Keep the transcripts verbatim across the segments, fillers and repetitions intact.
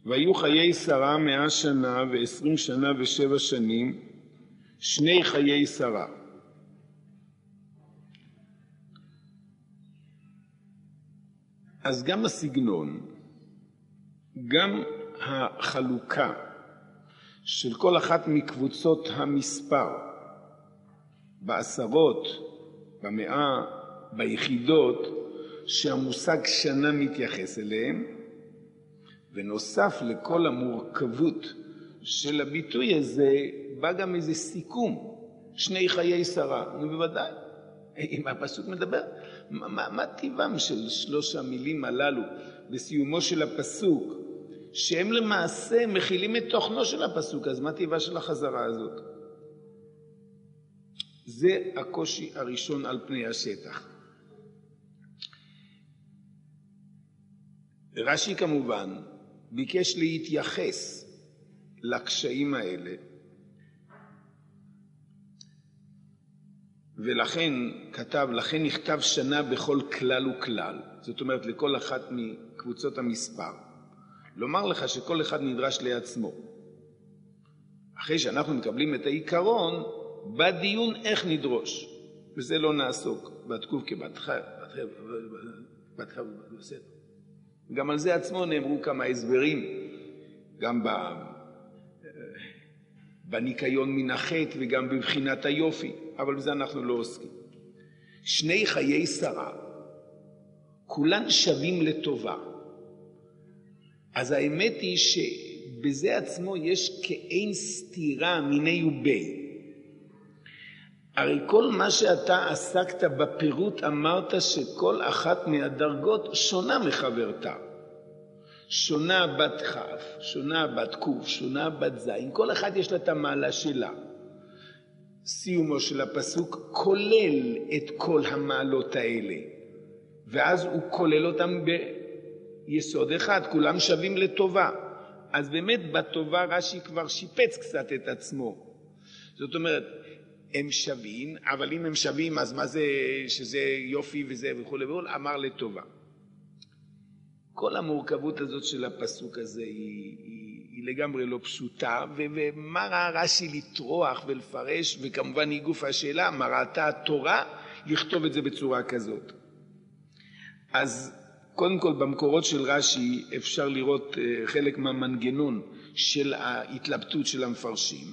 והיו חיי שרה מאה שנה ועשרים שנה ושבע שנים, שני חיי שרה. אז גם הסגנון, גם החלוקה של כל אחת מקבוצות המספר, בעשרות, במאה, ביחידות, שהמושג שנה מתייחס אליהם, ונוסף לכל המורכבות של הביטוי הזה, בא גם איזה סיכום, שני חיי שרה. נו בוודאי, אם הפסוק מדבר, מה, מה טבעם של שלוש המילים הללו בסיומו של הפסוק, שהם למעשה מכילים את תוכנו של הפסוק, אז מה טבעה של החזרה הזאת? זה הקושי הראשון על פני השטח. רש"י כמובן ביקש להתייחס לקשיים האלה, ולכן כתב, לכן נכתב שנה בכל כלל וכלל, זאת אומרת לכל אחת מקבוצות המספר. לומר לך שכל אחד נדרש לעצמו. אחרי שאנחנו מקבלים את העיקרון, בדיון איך נדרוש, וזה לא נעסוק, בתקוף כבתך, בתך ובסדר. גם על זה עצמו נאמרו כמה הסברים, גם בניקיון מן החטא וגם בבחינת היופי, אבל בזה אנחנו לא עוסקים. שני חיי שרה, כולן שווים לטובה. אז האמת היא שבזה עצמו יש כאין סתירה מיני ובי. הרי כל מה שאתה עסקת בפירוט אמרת שכל אחת מהדרגות שונה מחברתה. שונה בת כף, שונה בת קוף, שונה בת זין, כל אחד יש לה את המעלה שלה. סיומו של הפסוק כולל את כל המעלות האלה, ואז הוא כולל אותם ביסוד אחד, כולם שווים לטובה. אז באמת בטובה רש"י כבר שיפץ קצת את עצמו. זאת אומרת, הם שווים, אבל אם הם שווים, אז מה זה שזה יופי וזה וכו' וכו', אמר לטובה. כל המורכבות הזאת של הפסוק הזה היא, היא, היא לגמרי לא פשוטה, ומה ראה רש"י לטרוח ולפרש, וכמובן היא גוף השאלה, מה ראתה התורה לכתוב את זה בצורה כזאת. אז קודם כל במקורות של רש"י אפשר לראות חלק מהמנגנון של ההתלבטות של המפרשים.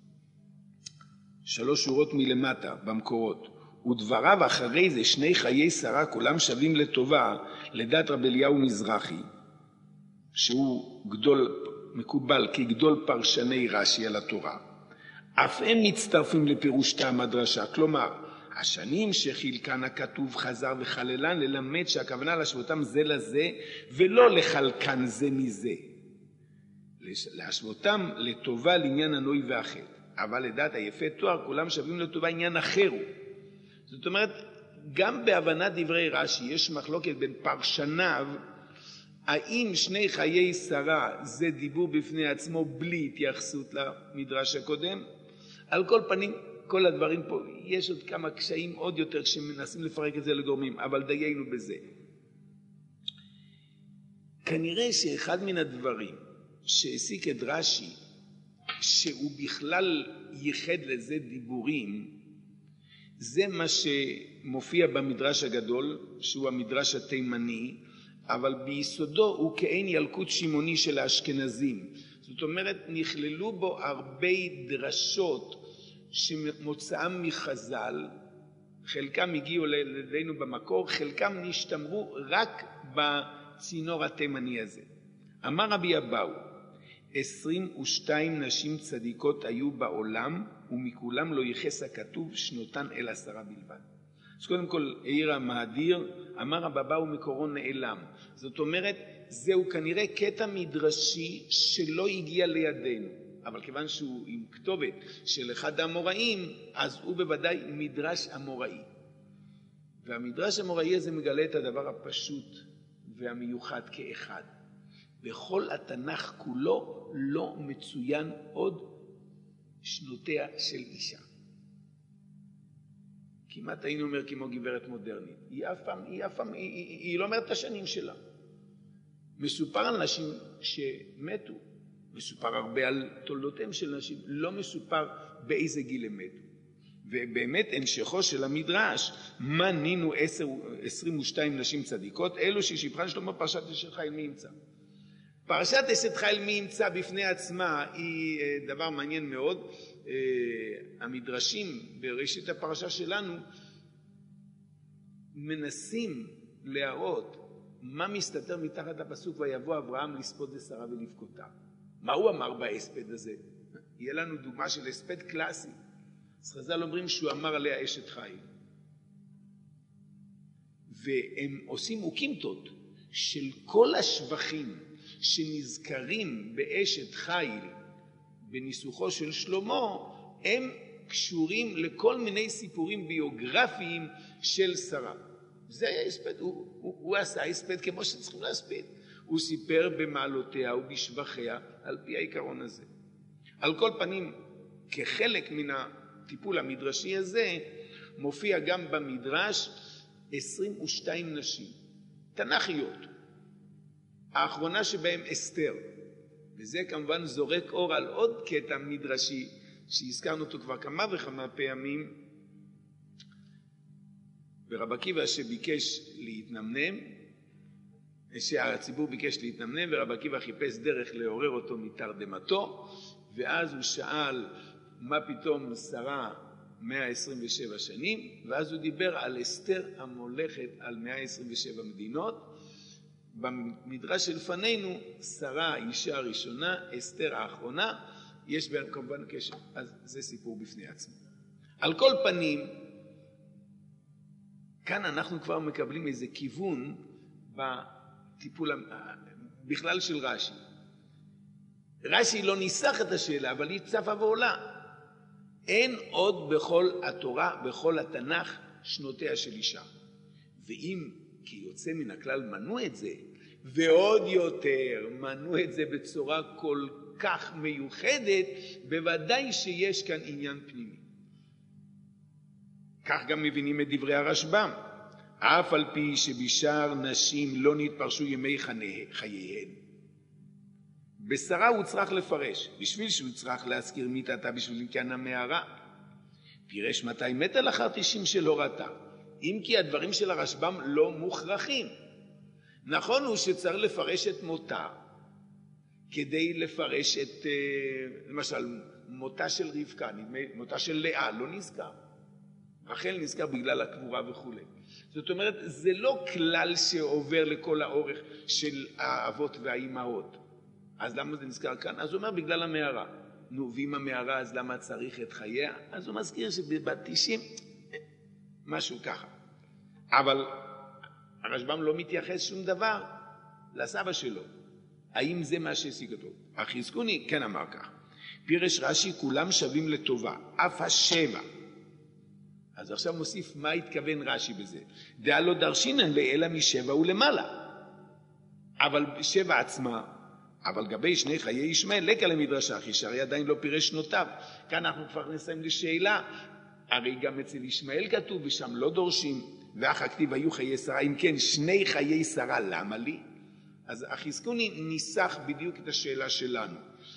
שלוש שורות מלמטה במקורות. ודבריו אחרי זה שני חיי שרה כולם שווים לטובה, לדעת רב אליהו מזרחי, שהוא גדול, מקובל כגדול פרשני רש"י על התורה. אף הם מצטרפים לפירוש טעם הדרשה, כלומר, השנים שחילקן הכתוב חזר וחללן ללמד שהכוונה להשוותם זה לזה, ולא לחלקן זה מזה. להשוותם לטובה לעניין הנוי והחטא. אבל לדעת היפה תואר כולם שווים לטובה עניין אחר. זאת אומרת, גם בהבנת דברי רש"י יש מחלוקת בין פרשניו, האם שני חיי שרה זה דיבור בפני עצמו בלי התייחסות למדרש הקודם. על כל פנים, כל הדברים פה, יש עוד כמה קשיים עוד יותר שמנסים לפרק את זה לגורמים, אבל דיינו בזה. כנראה שאחד מן הדברים שהעסיק את רש"י, שהוא בכלל ייחד לזה דיבורים, זה מה שמופיע במדרש הגדול, שהוא המדרש התימני, אבל ביסודו הוא כאין ילקוט שמעוני של האשכנזים. זאת אומרת, נכללו בו הרבה דרשות שמוצאם מחז"ל, חלקם הגיעו לידינו במקור, חלקם נשתמרו רק בצינור התימני הזה. אמר רבי אבאו, עשרים ושתיים נשים צדיקות היו בעולם, ומכולם לא ייחס הכתוב שנותן אל עשרה בלבד. אז קודם כל העיר המהדיר, אמר רבי אבאו מקורו נעלם. זאת אומרת, זהו כנראה קטע מדרשי שלא הגיע לידינו. אבל כיוון שהוא עם כתובת של אחד האמוראים, אז הוא בוודאי מדרש אמוראי. והמדרש האמוראי הזה מגלה את הדבר הפשוט והמיוחד כאחד. בכל התנ"ך כולו לא מצוין עוד שנותיה של אישה. כמעט היינו אומר כמו גברת מודרנית. היא אף פעם, היא אף פעם, היא, היא, היא לא אומרת את השנים שלה. מסופר על נשים שמתו, מסופר הרבה על תולדותיהם של נשים, לא מסופר באיזה גיל הם מתו. ובאמת המשכו של המדרש, מנינו עשרים ושתיים נשים צדיקות, אלו ששיבחן שלמה פרשת אשת חיל מי ימצא. פרשת אשת חיל מי ימצא בפני עצמה היא דבר מעניין מאוד. המדרשים בראשית הפרשה שלנו מנסים להראות מה מסתתר מתחת הפסוק ויבוא אברהם לספוד לשרה ולבכותה. מה הוא אמר בהספד הזה? יהיה לנו דוגמה של הספד קלאסי. אז חז"ל אומרים שהוא אמר עליה אשת חיל. והם עושים אוקימתות של כל השבחים שנזכרים באשת חיל בניסוחו של שלמה, הם קשורים לכל מיני סיפורים ביוגרפיים של שרה. זה היה הספד, הוא, הוא, הוא עשה הספד כמו שצריכים להספד. הוא סיפר במעלותיה ובשבחיה על פי העיקרון הזה. על כל פנים, כחלק מן הטיפול המדרשי הזה, מופיע גם במדרש עשרים ושתיים נשים, תנ"כיות. האחרונה שבהם אסתר, וזה כמובן זורק אור על עוד קטע מדרשי, שהזכרנו אותו כבר כמה וכמה פעמים, ורב עקיבא שביקש להתנמנם, שהציבור ביקש להתנמנם, ורב עקיבא חיפש דרך לעורר אותו מתרדמתו, ואז הוא שאל מה פתאום שרה מאה עשרים ושבע שנים, ואז הוא דיבר על אסתר המולכת על מאה עשרים ושבע מדינות. במדרש שלפנינו שרה האישה הראשונה, אסתר האחרונה, יש בהם כמובן קשר, אז זה סיפור בפני עצמו. על כל פנים, כאן אנחנו כבר מקבלים איזה כיוון בטיפול בכלל של רש"י. רש"י לא ניסח את השאלה, אבל היא צפה ועולה. אין עוד בכל התורה, בכל התנ"ך, שנותיה של אישה. ואם כיוצא מן הכלל מנו את זה, ועוד יותר מנו את זה בצורה כל כך מיוחדת, בוודאי שיש כאן עניין פנימי. כך גם מבינים את דברי הרשב"ם. אף על פי שבשאר נשים לא נתפרשו ימי חייהן. בשרה הוא צריך לפרש, בשביל שהוא צריך להזכיר מיתתה בשביל עניין המערה. פירש מתי מתה לאחר תשעים שלא ראתה. אם כי הדברים של הרשב"ם לא מוכרחים. נכון הוא שצריך לפרש את מותה, כדי לפרש את, למשל, מותה של רבקה, מותה של לאה, לא נזכר. רחל נזכר בגלל הקבורה וכו'. זאת אומרת, זה לא כלל שעובר לכל האורך של האבות והאימהות. אז למה זה נזכר כאן? אז הוא אומר בגלל המערה. נו, ואם המערה, אז למה צריך את חייה? אז הוא מזכיר שבת תשעים, משהו ככה. אבל הרשב"ם לא מתייחס שום דבר לסבא שלו. האם זה מה שהשיג אותו? החזקוני כן אמר כך. פירש רש"י כולם שווים לטובה, אף השבע. אז עכשיו מוסיף מה התכוון רש"י בזה. דעה לא דרשינן לאלה משבע ולמעלה. אבל שבע עצמה, אבל גבי שני חיי ישמעאל, לקה למדרש אחי, שהרי עדיין לא פירש שנותיו. כאן אנחנו כבר נסיים לשאלה. הרי גם אצל ישמעאל כתוב, ושם לא דורשים, ואח הכתיב היו חיי שרה, אם כן שני חיי שרה, למה לי? אז החזקוני ניסח בדיוק את השאלה שלנו.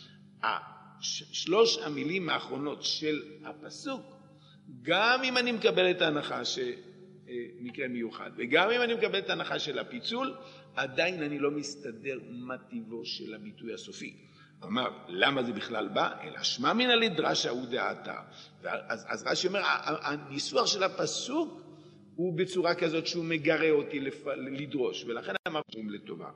שלוש המילים האחרונות של הפסוק, גם אם אני מקבל את ההנחה שמקרה מיוחד, וגם אם אני מקבל את ההנחה של הפיצול, עדיין אני לא מסתדר מה טיבו של הביטוי הסופי. אמר, למה זה בכלל בא? אלא שמע מן הלדרשה הוא דעתה. אז, אז רש"י אומר, הניסוח של הפסוק הוא בצורה כזאת שהוא מגרה אותי לפ... לדרוש, ולכן אמר שום לטובה.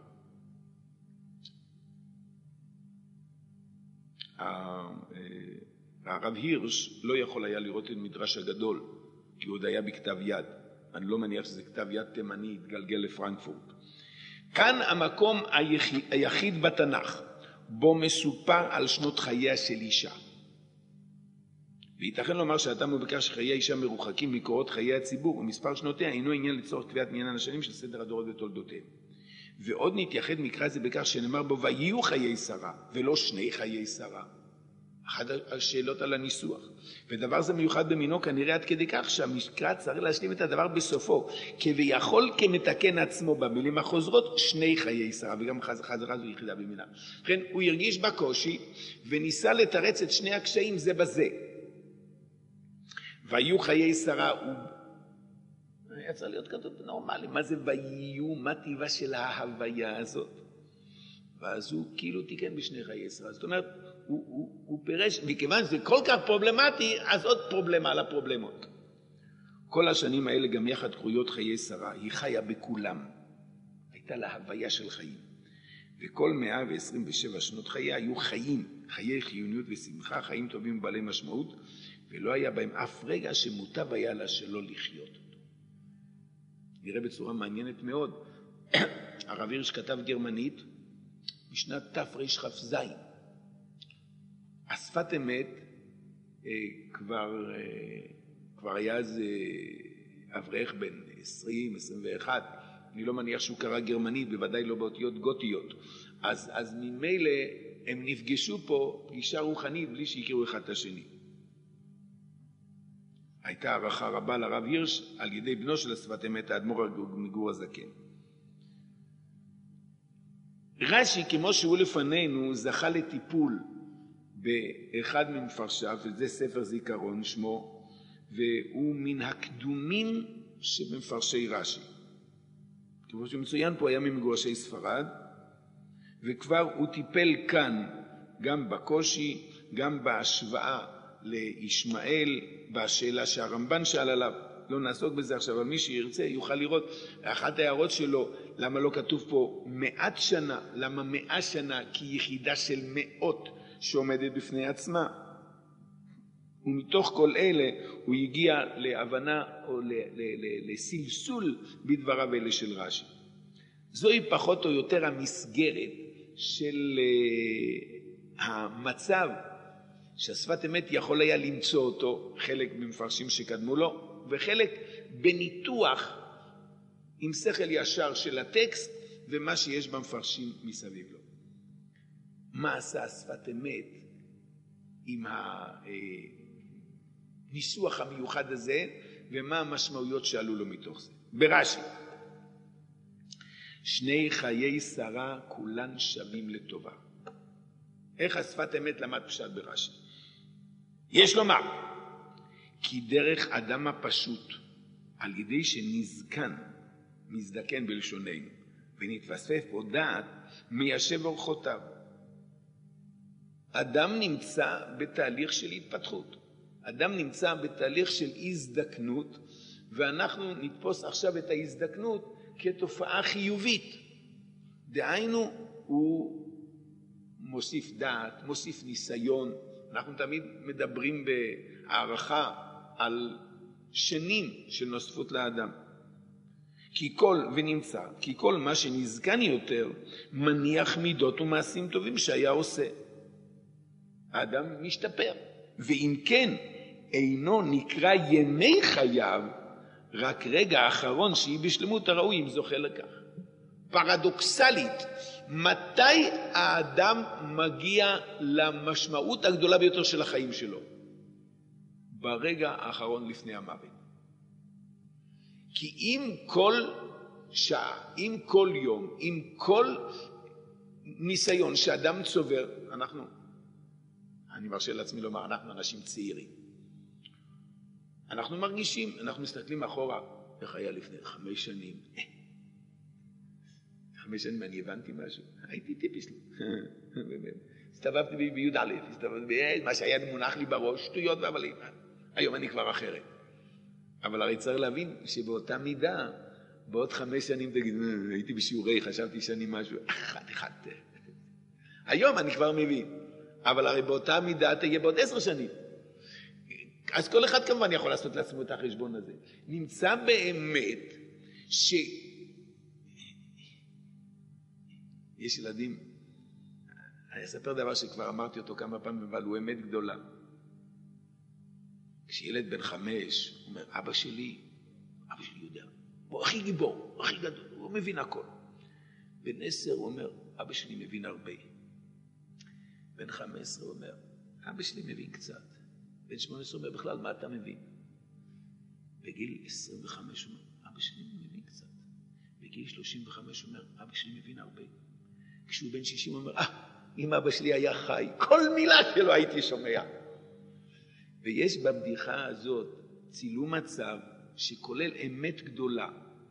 הרב הירש לא יכול היה לראות את מדרש הגדול, כי הוא עוד היה בכתב יד. אני לא מניח שזה כתב יד תימני, התגלגל לפרנקפורט. כאן המקום היחיד, היחיד בתנ"ך, בו מסופר על שנות חייה של אישה. וייתכן לומר שהטעם הוא בכך שחיי אישה מרוחקים מקורות חיי הציבור, ומספר שנותיה אינו עניין לצורך קביעת מניין השנים של סדר הדורות ותולדותיהם. ועוד נתייחד מקרא זה בכך שנאמר בו ויהיו חיי שרה, ולא שני חיי שרה. אחת השאלות על הניסוח. ודבר זה מיוחד במינו כנראה עד כדי כך שהמקרא צריך להשלים את הדבר בסופו, כביכול כמתקן עצמו במילים החוזרות שני חיי שרה, וגם חזרה זו יחידה במילה. לכן הוא הרגיש בקושי וניסה לתרץ את שני הקשיים זה בזה. והיו חיי שרה, הוא היה צריך להיות כתוב נורמלי, מה זה ויהיו, מה טבעה של ההוויה הזאת. ואז הוא כאילו תיקן בשני חיי שרה. זאת אומרת, הוא, הוא, הוא פירש, מכיוון שזה כל כך פרובלמטי, אז עוד פרובלמה על הפרובלמות. כל השנים האלה גם יחד קרויות חיי שרה, היא חיה בכולם. הייתה לה הוויה של חיים. וכל מאה ועשרים ושבע שנות חייה היו חיים, חיי חיוניות ושמחה, חיים טובים ובעלי משמעות, ולא היה בהם אף רגע שמוטב היה לה שלא לחיות אותו. נראה בצורה מעניינת מאוד, הרב הירש כתב גרמנית, בשנת תרכ"ז. השפת אמת אה, כבר, אה, כבר היה אז אה, אברך בן עשרים, עשרים ואחת, אני לא מניח שהוא קרא גרמנית, בוודאי לא באותיות גותיות. אז, אז ממילא הם נפגשו פה פגישה רוחנית בלי שהכירו אחד את השני. הייתה הערכה רבה לרב הירש על ידי בנו של השפת אמת, האדמו"ר מגור הזקן. רש"י, כמו שהוא לפנינו, זכה לטיפול באחד ממפרשיו, וזה ספר זיכרון שמו, והוא מן הקדומים שבמפרשי רש"י. כמו שמצוין פה, היה ממגורשי ספרד, וכבר הוא טיפל כאן גם בקושי, גם בהשוואה לישמעאל, בשאלה שהרמב"ן שאל עליו. לא נעסוק בזה עכשיו, אבל מי שירצה יוכל לראות. אחת ההערות שלו, למה לא כתוב פה מעט שנה, למה מאה שנה, כי יחידה של מאות שעומדת בפני עצמה. ומתוך כל אלה הוא הגיע להבנה או לסלסול בדבריו אלה של רש"י. זוהי פחות או יותר המסגרת של המצב שהשפת אמת יכול היה למצוא אותו, חלק במפרשים שקדמו לו, וחלק בניתוח עם שכל ישר של הטקסט ומה שיש במפרשים מסביב לו. מה עשה השפת אמת עם הניסוח המיוחד הזה, ומה המשמעויות שעלו לו מתוך זה? ברש"י, שני חיי שרה כולן שווים לטובה. איך השפת אמת למד פשט ברש"י? יש לומר, כי דרך אדם הפשוט, על ידי שנזקן, מזדקן בלשוננו, ונתווסף פה דעת, מיישב אורחותיו. אדם נמצא בתהליך של התפתחות. אדם נמצא בתהליך של הזדקנות, ואנחנו נתפוס עכשיו את ההזדקנות כתופעה חיובית. דהיינו, הוא מוסיף דעת, מוסיף ניסיון. אנחנו תמיד מדברים בהערכה על שנים של נוספות לאדם. כי כל, ונמצא, כי כל מה שנזקן יותר, מניח מידות ומעשים טובים שהיה עושה. האדם משתפר, ואם כן, אינו נקרא ימי חייו, רק רגע האחרון שהיא בשלמות הראוי אם זוכה לכך. פרדוקסלית, מתי האדם מגיע למשמעות הגדולה ביותר של החיים שלו? ברגע האחרון לפני המוות. כי אם כל שעה, אם כל יום, אם כל ניסיון שאדם צובר, אנחנו, אני מרשה לעצמי לומר, אנחנו אנשים צעירים. אנחנו מרגישים, אנחנו מסתכלים אחורה, איך היה לפני חמש שנים. חמש שנים אני הבנתי משהו, הייתי טיפיס. הסתובבתי ביוד א', הסתובבתי, מה שהיה מונח לי בראש, שטויות והבלים. היום אני כבר אחרת. אבל הרי צריך להבין שבאותה מידה, בעוד חמש שנים תגיד, הייתי בשיעורי, חשבתי שאני משהו, אחד אחד. היום אני כבר מבין. אבל הרי באותה מידה תהיה בעוד עשר שנים. אז כל אחד כמובן יכול לעשות לעצמו את החשבון הזה. נמצא באמת ש... יש ילדים, אני אספר דבר שכבר אמרתי אותו כמה פעמים, אבל הוא אמת גדולה. כשילד בן חמש, הוא אומר, אבא שלי, אבא שלי יודע, הוא הכי גיבור, הכי גדול, הוא מבין הכל. בן עשר הוא אומר, אבא שלי מבין הרבה. בן חמש עשרה הוא אומר, אבא שלי מבין קצת. בן שמונה עשרה אומר, בכלל, מה אתה מבין? בגיל עשרים וחמש אומר, אבא שלי מבין קצת. בגיל שלושים וחמש אומר, אבא שלי מבין הרבה. כשהוא בן שישים אומר, אה, אם אבא שלי היה חי, כל מילה שלו הייתי שומע. ויש בבדיחה הזאת צילום מצב שכולל אמת גדולה,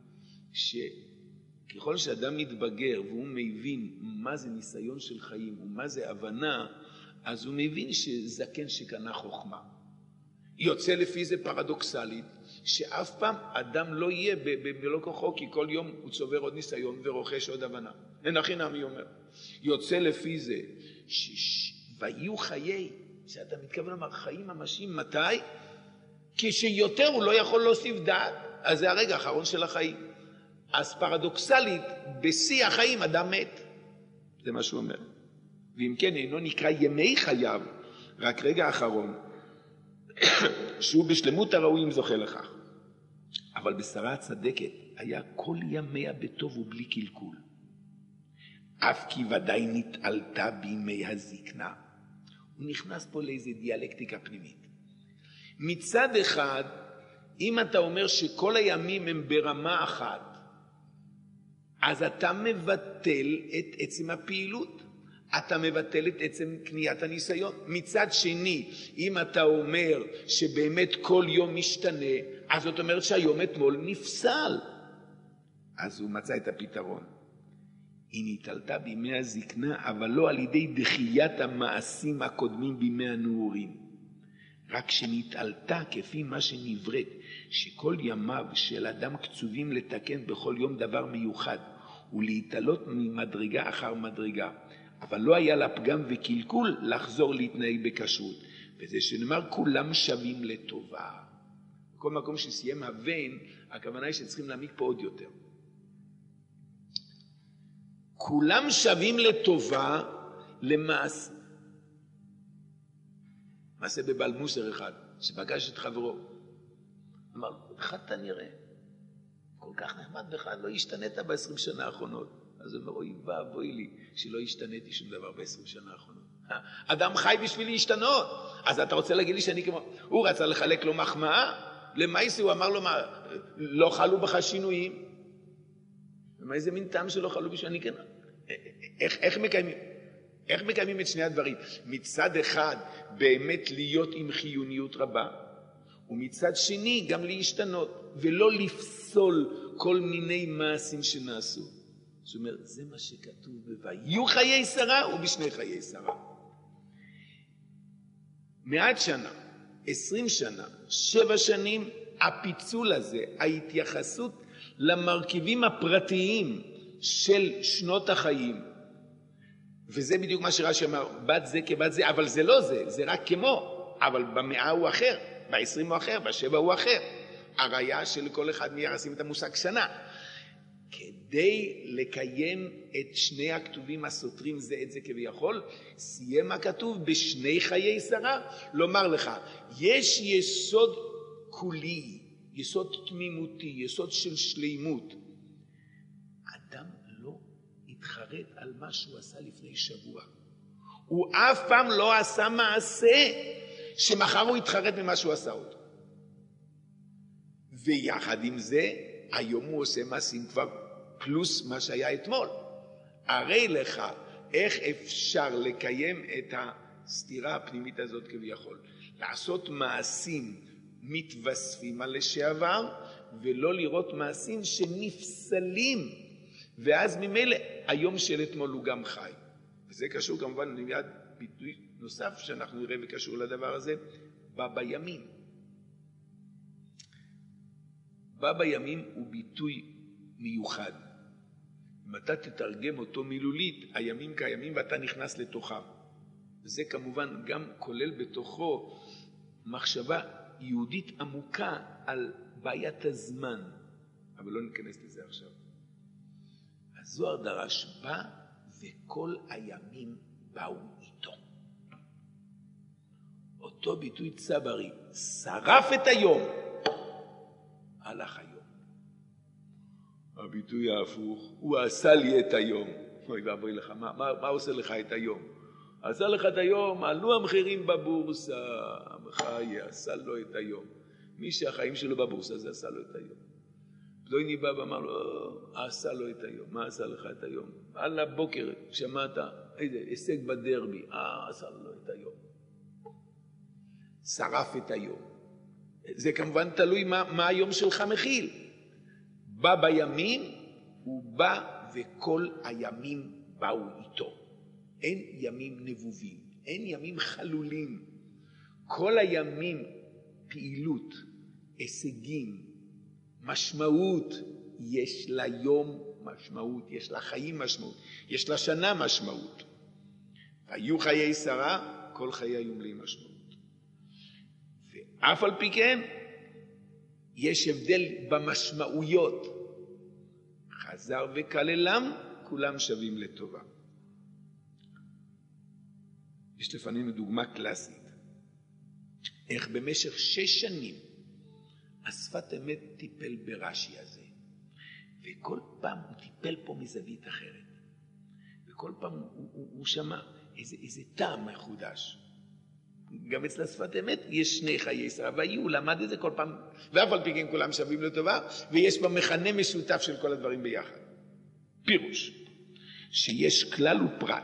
שככל שאדם מתבגר והוא מבין מה זה ניסיון של חיים ומה זה הבנה, אז הוא מבין שזקן שקנה חוכמה. יוצא לפי זה פרדוקסלית, שאף פעם אדם לא יהיה במלוא כוחו, כי כל יום הוא צובר עוד ניסיון ורוכש עוד הבנה. אין הכי נעמי אומר. יוצא לפי זה, ש... ויהיו חיי, שאתה מתכוון לומר חיים ממשיים, מתי? כשיותר הוא לא יכול להוסיף דעת, אז זה הרגע האחרון של החיים. אז פרדוקסלית, בשיא החיים אדם מת. זה מה שהוא אומר. ואם כן, אינו נקרא ימי חייו, רק רגע האחרון, שהוא בשלמות הראויים זוכה לכך. אבל בשרה הצדקת היה כל ימיה בטוב ובלי קלקול. אף כי ודאי נתעלתה בימי הזקנה. הוא נכנס פה לאיזו דיאלקטיקה פנימית. מצד אחד, אם אתה אומר שכל הימים הם ברמה אחת, אז אתה מבטל את עצם הפעילות. אתה מבטל את עצם קניית הניסיון. מצד שני, אם אתה אומר שבאמת כל יום משתנה, אז זאת אומרת שהיום אתמול נפסל. אז הוא מצא את הפתרון. היא נתעלתה בימי הזקנה, אבל לא על ידי דחיית המעשים הקודמים בימי הנעורים. רק שנתעלתה כפי מה שנבראת, שכל ימיו של אדם קצובים לתקן בכל יום דבר מיוחד, ולהתעלות ממדרגה אחר מדרגה. אבל לא היה לה פגם וקלקול לחזור להתנהג בכשרות. וזה שנאמר כולם שווים לטובה. בכל מקום שסיים הבן, הכוונה היא שצריכים להעמיק פה עוד יותר. כולם שווים לטובה למעשה. מעשה בבעל מוסר אחד, שפגש את חברו. אמר, אחד אתה נראה, כל כך נחמד בך, לא השתנית בעשרים שנה האחרונות. אז הוא אומר, אוי ואבוי לי, שלא השתניתי שום דבר בעשרים שנה האחרונות. אדם חי בשביל להשתנות. אז אתה רוצה להגיד לי שאני כמו... הוא רצה לחלק לו מחמאה, למעשה הוא אמר לו, מה, לא חלו בך שינויים. ומה איזה מין טעם שלא חלו בשביל כן? איך, איך מקיימים? איך מקיימים את שני הדברים? מצד אחד, באמת להיות עם חיוניות רבה, ומצד שני, גם להשתנות, ולא לפסול כל מיני מעשים שנעשו. זאת אומרת, זה מה שכתוב ב"ויהיו חיי שרה" ובשני חיי שרה. מעט שנה, עשרים שנה, שבע שנים, הפיצול הזה, ההתייחסות למרכיבים הפרטיים של שנות החיים, וזה בדיוק מה שרש"י אמר, בת זה כבת זה, אבל זה לא זה, זה רק כמו, אבל במאה הוא אחר, בעשרים הוא אחר, בשבע הוא אחר. הראיה שלכל אחד מייחסים את המושג שנה. כדי לקיים את שני הכתובים הסותרים זה את זה כביכול, סיים הכתוב בשני חיי שרה, לומר לך, יש יסוד כולי, יסוד תמימותי, יסוד של שלימות. אדם לא התחרט על מה שהוא עשה לפני שבוע. הוא אף פעם לא עשה מעשה שמחר הוא התחרט ממה שהוא עשה אותו. ויחד עם זה, היום הוא עושה מעשים כבר פלוס מה שהיה אתמול. הרי לך, איך אפשר לקיים את הסתירה הפנימית הזאת כביכול? לעשות מעשים מתווספים על לשעבר, ולא לראות מעשים שנפסלים, ואז ממילא היום של אתמול הוא גם חי. וזה קשור כמובן למיד ביטוי נוסף שאנחנו נראה וקשור לדבר הזה, בא בימים. בא בימים הוא ביטוי מיוחד. אם אתה תתרגם אותו מילולית, הימים קיימים ואתה נכנס לתוכם. וזה כמובן גם כולל בתוכו מחשבה יהודית עמוקה על בעיית הזמן. אבל לא ניכנס לזה עכשיו. הזוהר דרש בא וכל הימים באו איתו. אותו ביטוי צברי, שרף את היום, הלך היום. הביטוי ההפוך, הוא עשה לי את היום. אוי ואבוי לך, מה, מה, מה עושה לך את היום? עשה לך את היום, עלו המחירים בבורסה, המחיה עשה לו את היום. מי שהחיים שלו בבורסה זה עשה לו את היום. פלוני בא ואמר לו, עשה לו את היום. מה עשה לך את היום? על הבוקר שמעת איזה הישג בדרבי, אה, עשה לו את היום. שרף את היום. זה כמובן תלוי מה, מה היום שלך מכיל. בא בימים, הוא בא וכל הימים באו איתו. אין ימים נבובים, אין ימים חלולים. כל הימים פעילות, הישגים, משמעות, יש ליום משמעות, יש לחיים משמעות, יש לשנה משמעות. והיו חיי שרה, כל חיי היו מלאי משמעות. ואף על פי כן, יש הבדל במשמעויות. חזר וכללם, כולם שווים לטובה. יש לפנינו דוגמה קלאסית. איך במשך שש שנים השפת אמת טיפל ברש"י הזה. וכל פעם הוא טיפל פה מזווית אחרת. וכל פעם הוא, הוא, הוא שמע איזה, איזה טעם מחודש. גם אצל השפת אמת יש שני חיי שרה, והיו, למד את זה כל פעם, ואף על פי כן כולם שווים לטובה, ויש בה מכנה משותף של כל הדברים ביחד. פירוש, שיש כלל ופרט,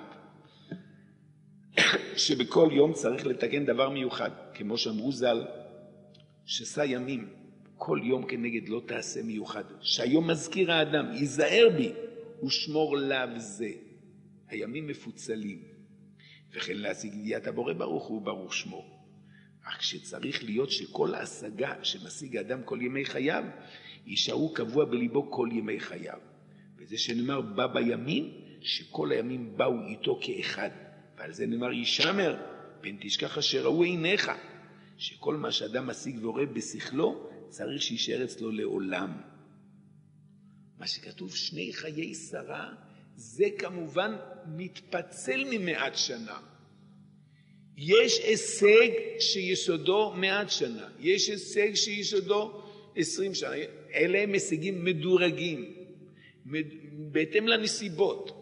שבכל יום צריך לתקן דבר מיוחד, כמו שאמרו ז"ל, ששא ימים, כל יום כנגד לא תעשה מיוחד, שהיום מזכיר האדם, ייזהר בי, ושמור לאו זה. הימים מפוצלים, וכן להשיג ידיעת הבורא ברוך הוא ברוך שמו. אך שצריך להיות שכל ההשגה שמשיג האדם כל ימי חייו, יישארו קבוע בליבו כל ימי חייו. וזה שנאמר בא בימים, שכל הימים באו איתו כאחד. ועל זה נאמר ישמר, פן תשכח אשר ראו עיניך, שכל מה שאדם משיג ורואה בשכלו, צריך שישאר אצלו לעולם. מה שכתוב שני חיי שרה, זה כמובן מתפצל ממעט שנה. יש הישג שיסודו מעט שנה, יש הישג שיסודו עשרים שנה, אלה הם הישגים מדורגים, בהתאם לנסיבות.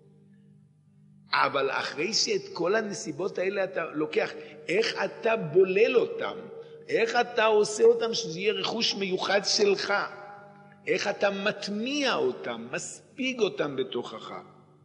אבל אחרי שאת כל הנסיבות האלה אתה לוקח, איך אתה בולל אותם, איך אתה עושה אותם שזה יהיה רכוש מיוחד שלך, איך אתה מטמיע אותם, מספיג אותם בתוכך.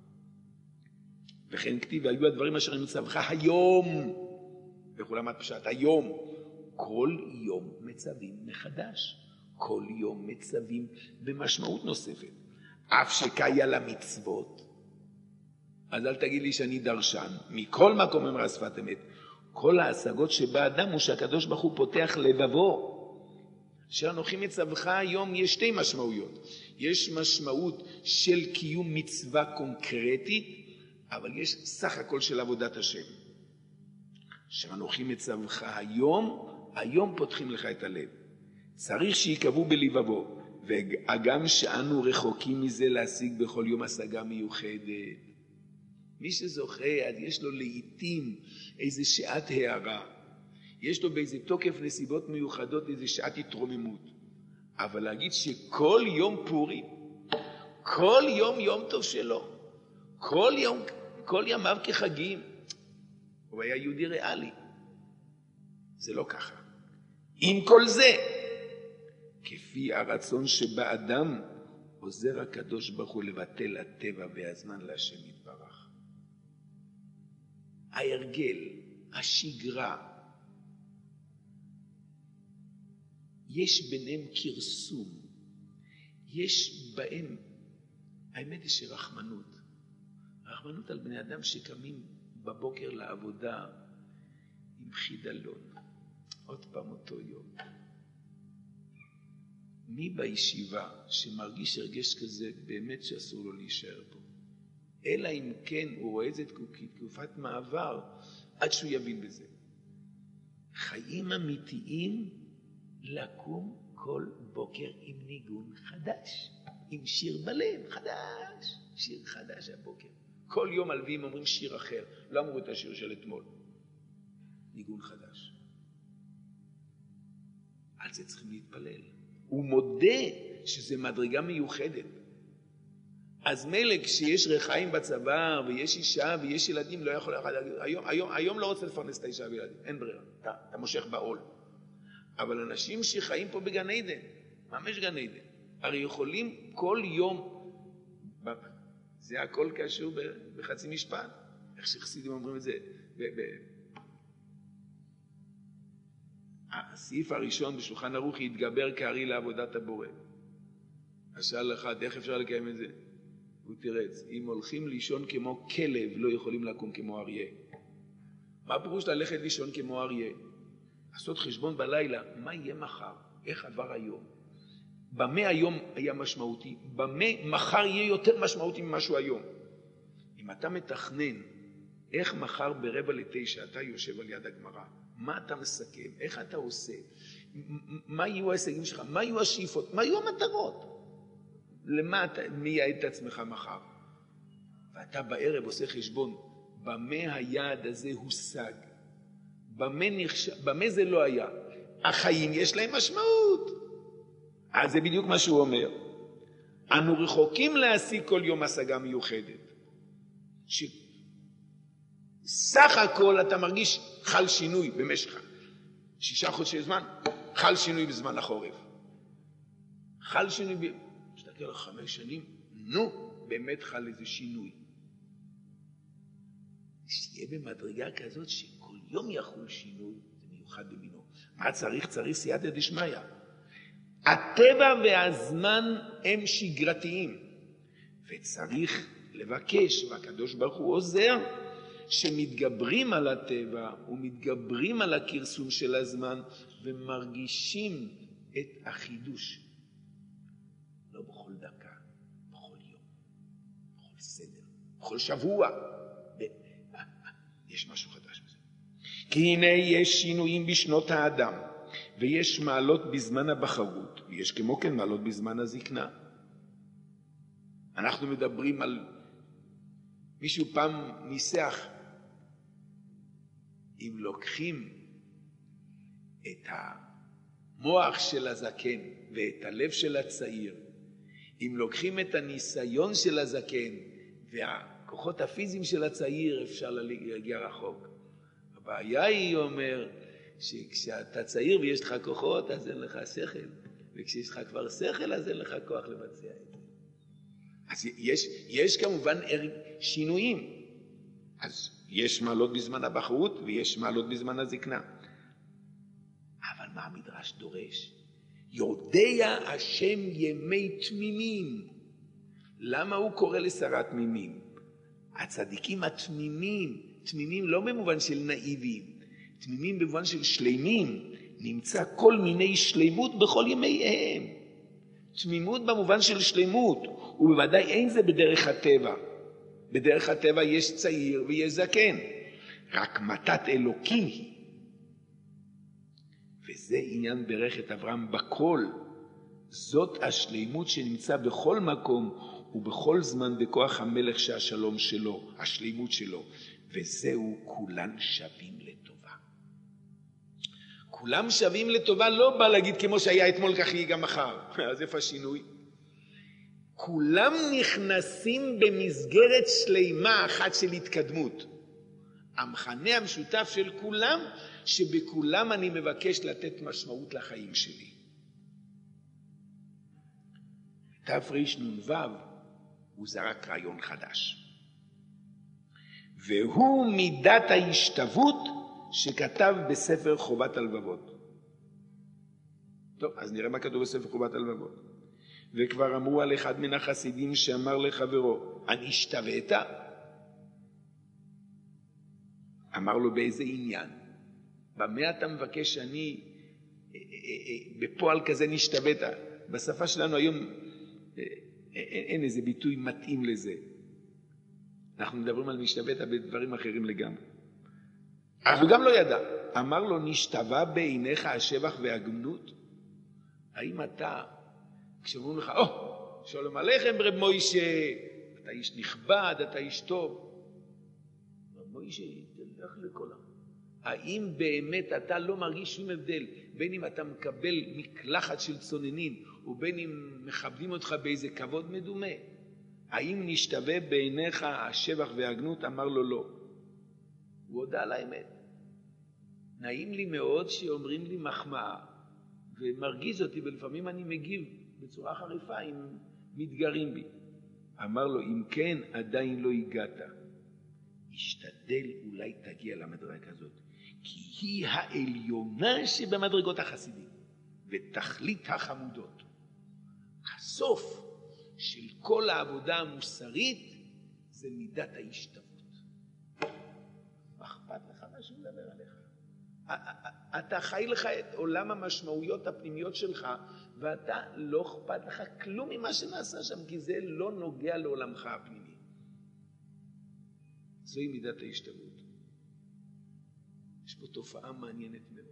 וכן כתיב, והיו הדברים אשר נמצבך היום, וכולם הפשט, היום, כל יום מצווים מחדש, כל יום מצווים במשמעות נוספת, אף שקיה למצוות. אז אל תגיד לי שאני דרשן, מכל מקום אמרה שפת אמת, כל ההשגות שבאדם הוא שהקדוש ברוך הוא פותח לבבו. שאנוכי מצווך היום יש שתי משמעויות. יש משמעות של קיום מצווה קונקרטית, אבל יש סך הכל של עבודת השם. שאנוכי מצווך היום, היום פותחים לך את הלב. צריך שיקבעו בלבבו, וגם שאנו רחוקים מזה להשיג בכל יום השגה מיוחדת. מי שזוכה, אז יש לו לעתים איזה שעת הערה. יש לו באיזה תוקף נסיבות מיוחדות איזה שעת התרוממות. אבל להגיד שכל יום פורים, כל יום יום טוב שלו, כל יום, כל ימיו כחגים, הוא היה יהודי ריאלי. זה לא ככה. עם כל זה, כפי הרצון שבאדם, עוזר הקדוש ברוך הוא לבטל הטבע והזמן להשם יתברך. ההרגל, השגרה, יש ביניהם כרסום, יש בהם, האמת היא שרחמנות, רחמנות על בני אדם שקמים בבוקר לעבודה עם חידלון, עוד פעם אותו יום. מי בישיבה שמרגיש הרגש כזה באמת שאסור לו להישאר פה? אלא אם כן הוא רואה את זה כתקופת מעבר עד שהוא יבין בזה. חיים אמיתיים לקום כל בוקר עם ניגון חדש, עם שיר בלב חדש, שיר חדש הבוקר. כל יום הלווים אומרים שיר אחר, לא אמרו את השיר של אתמול. ניגון חדש. על זה צריכים להתפלל. הוא מודה שזה מדרגה מיוחדת. אז מילא כשיש רחיים בצוואר ויש אישה ויש ילדים, לא יכול אחד להגיד, היום, היום, היום לא רוצה לפרנס את האישה וילדים, אין ברירה, אתה, אתה מושך בעול. אבל אנשים שחיים פה בגן עדן, ממש גן עדן, הרי יכולים כל יום, זה הכל קשור בחצי משפט, איך שחסידים אומרים את זה, ב- ב- הסעיף הראשון בשולחן ערוך יתגבר כארי לעבודת הבורא. אז שאל אחד, איך אפשר לקיים את זה? הוא תירץ, אם הולכים לישון כמו כלב, לא יכולים לקום כמו אריה. מה פירוש ללכת לישון כמו אריה? לעשות חשבון בלילה, מה יהיה מחר? איך עבר היום? במה היום היה משמעותי? במה מחר יהיה יותר משמעותי ממשהו היום? אם אתה מתכנן, איך מחר ברבע לתשע אתה יושב על יד הגמרא? מה אתה מסכם? איך אתה עושה? מה יהיו ההישגים שלך? מה יהיו השאיפות? מה יהיו המטרות? למה אתה מייעד את עצמך מחר? ואתה בערב עושה חשבון, במה היעד הזה הושג? במה, נחש... במה זה לא היה? החיים יש להם משמעות. אז זה בדיוק מה שהוא אומר. אנו רחוקים להשיג כל יום השגה מיוחדת. שסך הכל אתה מרגיש חל שינוי במשך שישה חודשי זמן, חל שינוי בזמן החורף. חל שינוי, ב... שתקל לך חמש שנים, נו, באמת חל איזה שינוי. שיהיה במדרגה כזאת שכל יום יחול שינוי, זה מיוחד במינו. מה צריך? צריך סייעתא דשמיא. הטבע והזמן הם שגרתיים, וצריך לבקש, והקדוש ברוך הוא עוזר, שמתגברים על הטבע ומתגברים על הכרסום של הזמן, ומרגישים את החידוש. לא בכל דקה, בכל יום, בכל סדר, בכל שבוע. יש משהו חדש בזה. כי הנה יש שינויים בשנות האדם, ויש מעלות בזמן הבחרות, ויש כמו כן מעלות בזמן הזקנה. אנחנו מדברים על מישהו פעם ניסח, אם לוקחים את המוח של הזקן ואת הלב של הצעיר, אם לוקחים את הניסיון של הזקן והכוחות הפיזיים של הצעיר, אפשר להגיע רחוק. הבעיה היא, אומר, שכשאתה צעיר ויש לך כוחות, אז אין לך שכל, וכשיש לך כבר שכל, אז אין לך כוח לבצע את זה. אז יש, יש כמובן שינויים. אז יש מעלות בזמן הבחרות, ויש מעלות בזמן הזקנה. אבל מה המדרש דורש? יודע השם ימי תמימים. למה הוא קורא לשרת תמימים? הצדיקים התמימים, תמימים לא במובן של נאיבים, תמימים במובן של שלמים, נמצא כל מיני שלמות בכל ימיהם. תמימות במובן של שלמות, ובוודאי אין זה בדרך הטבע. בדרך הטבע יש צעיר ויש זקן, רק מתת אלוקים היא. וזה עניין ברכת אברהם בכל. זאת השלמות שנמצא בכל מקום ובכל זמן בכוח המלך שהשלום שלו, השלמות שלו. וזהו כולן שווים לטובה. כולם שווים לטובה לא בא להגיד כמו שהיה אתמול כך יהיה גם מחר. אז איפה השינוי? כולם נכנסים במסגרת שלמה אחת של התקדמות. המכנה המשותף של כולם, שבכולם אני מבקש לתת משמעות לחיים שלי. תרנ"ו הוא זרק רעיון חדש. והוא מידת ההשתוות שכתב בספר חובת הלבבות. טוב, אז נראה מה כתוב בספר חובת הלבבות. וכבר אמרו על אחד מן החסידים שאמר לחברו, אני השתווית? אמר לו באיזה עניין? במה אתה מבקש שאני בפועל כזה נשתווית? בשפה שלנו היום אין איזה ביטוי מתאים לזה. אנחנו מדברים על נשתווית בדברים אחרים לגמרי. אז הוא גם לא ידע. אמר לו, נשתווה בעיניך השבח והגמנות? האם אתה, כשאומרים לך, או, oh, שלום עליכם רב מוישה, אתה איש נכבד, אתה איש טוב. רב מוישה, תלך לכל העם. האם באמת אתה לא מרגיש שום הבדל, בין אם אתה מקבל מקלחת של צוננים, ובין אם מכבדים אותך באיזה כבוד מדומה? האם נשתווה בעיניך השבח והגנות? אמר לו לא. הוא הודה על האמת. נעים לי מאוד שאומרים לי מחמאה, ומרגיז אותי, ולפעמים אני מגיב בצורה חריפה אם מתגרים בי. אמר לו, אם כן, עדיין לא הגעת. השתדל, אולי תגיע למדרגה הזאת, כי היא העליונה שבמדרגות החסידים, ותכלית החמודות. הסוף של כל העבודה המוסרית זה מידת ההשתוות. מה אכפת לך מה שהוא מדבר עליך? אתה חי לך את עולם המשמעויות הפנימיות שלך, ואתה לא אכפת לך כלום ממה שנעשה שם, כי זה לא נוגע לעולמך הפנימי. זוהי מידת ההשתוות. יש פה תופעה מעניינת מאוד.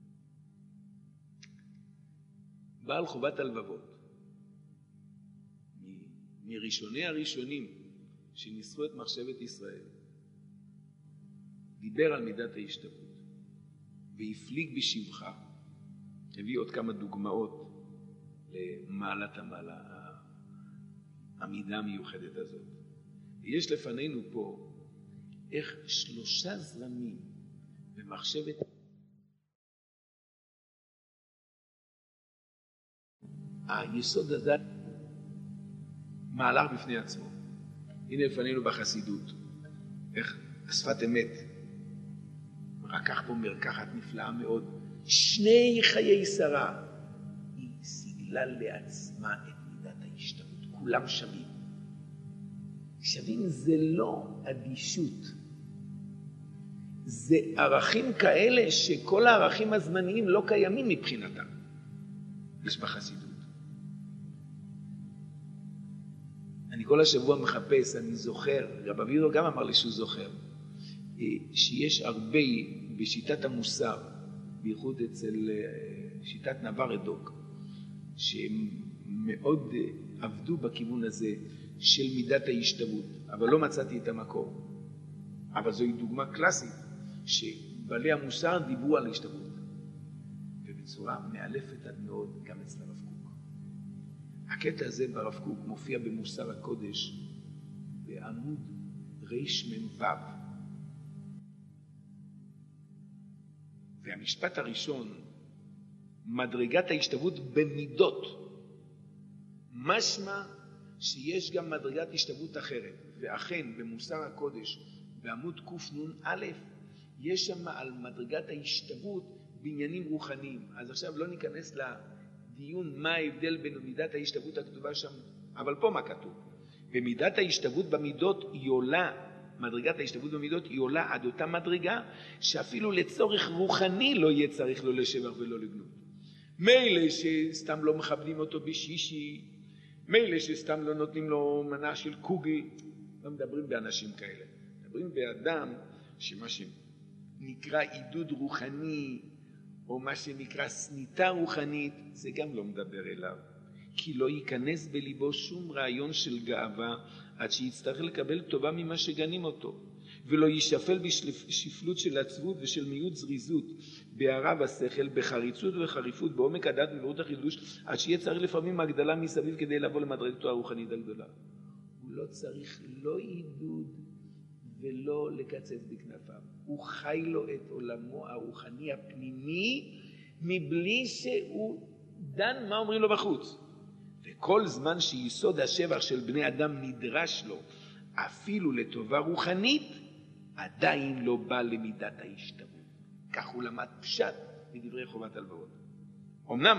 בעל חובת הלבבות, מראשוני הראשונים שניסחו את מחשבת ישראל, דיבר על מידת ההשתוות והפליג בשבחה. הביא עוד כמה דוגמאות למעלת המעלה, המידה המיוחדת הזאת. יש לפנינו פה איך שלושה זרמים במחשבת היסוד הזה מעלה בפני עצמו. הנה לפנינו בחסידות, איך השפת אמת רקח פה מרקחת נפלאה מאוד. שני חיי שרה היא סיגלה לעצמה את מידת ההשתוות. כולם שווים. שווים זה לא אדישות, זה ערכים כאלה שכל הערכים הזמניים לא קיימים מבחינתם. יש בחסידות. אני כל השבוע מחפש, אני זוכר, רב אבידו גם אמר לי שהוא זוכר, שיש הרבה בשיטת המוסר, בייחוד אצל שיטת נברדוק, שהם מאוד עבדו בכיוון הזה של מידת ההשתוות, אבל לא מצאתי את המקור. אבל זוהי דוגמה קלאסית, שבעלי המוסר דיברו על ההשתוות, ובצורה מאלפת עד מאוד גם אצל הרב קוק. הקטע הזה ברב קוק מופיע במוסר הקודש, בעמוד ריש מ"ו. והמשפט הראשון, מדרגת ההשתוות במידות, משמע שיש גם מדרגת השתוות אחרת. ואכן במוסר הקודש בעמוד קנ"א יש שם על מדרגת ההשתוות בעניינים רוחניים. אז עכשיו לא ניכנס לדיון מה ההבדל בין מידת ההשתוות הכתובה שם, אבל פה מה כתוב? במידת ההשתוות במידות היא עולה, מדרגת ההשתוות במידות היא עולה עד אותה מדרגה שאפילו לצורך רוחני לא יהיה צריך לו לשבח ולא לגנות. מילא שסתם לא מכבדים אותו בשישי, מילא שסתם לא נותנים לו מנה של קוגל, לא מדברים באנשים כאלה. מדברים באדם שמה שנקרא עידוד רוחני, או מה שנקרא סניטה רוחנית, זה גם לא מדבר אליו. כי לא ייכנס בליבו שום רעיון של גאווה, עד שיצטרך לקבל טובה ממה שגנים אותו. ולא יישפל בשפלות של עצבות ושל מיעוט זריזות, בהערה בשכל, בחריצות וחריפות, בעומק הדעת וברות החידוש, עד שיהיה צריך לפעמים הגדלה מסביב כדי לבוא למדרגתו הרוחנית הגדולה. הוא לא צריך לא עידוד ולא לקצץ בכנפיו. הוא חי לו את עולמו הרוחני הפנימי, מבלי שהוא דן מה אומרים לו בחוץ. וכל זמן שיסוד השבח של בני אדם נדרש לו, אפילו לטובה רוחנית, עדיין לא בא למידת ההשתוות. כך הוא למד פשט מדברי חובת הלבבות. אמנם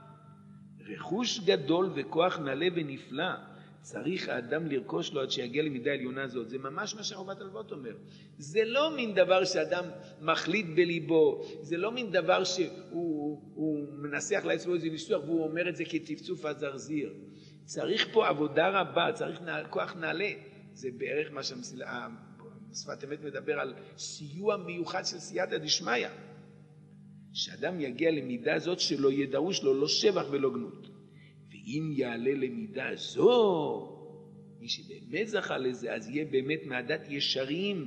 רכוש גדול וכוח נעלה ונפלא צריך האדם לרכוש לו עד שיגיע למידה עליונה הזאת. זה ממש מה שחובת הלבבות אומר. זה לא מין דבר שאדם מחליט בליבו, זה לא מין דבר שהוא הוא מנסח לעצמו איזה ניסוח והוא אומר את זה כצפצוף הזרזיר. צריך פה עבודה רבה, צריך כוח נעלה. זה בערך מה שהשפת אמת מדבר על סיוע מיוחד של סייעתא דשמיא. שאדם יגיע למידה הזאת שלא ידרוש לו לא שבח ולא גנות. ואם יעלה למידה זו, מי שבאמת זכה לזה, אז יהיה באמת מעדת ישרים,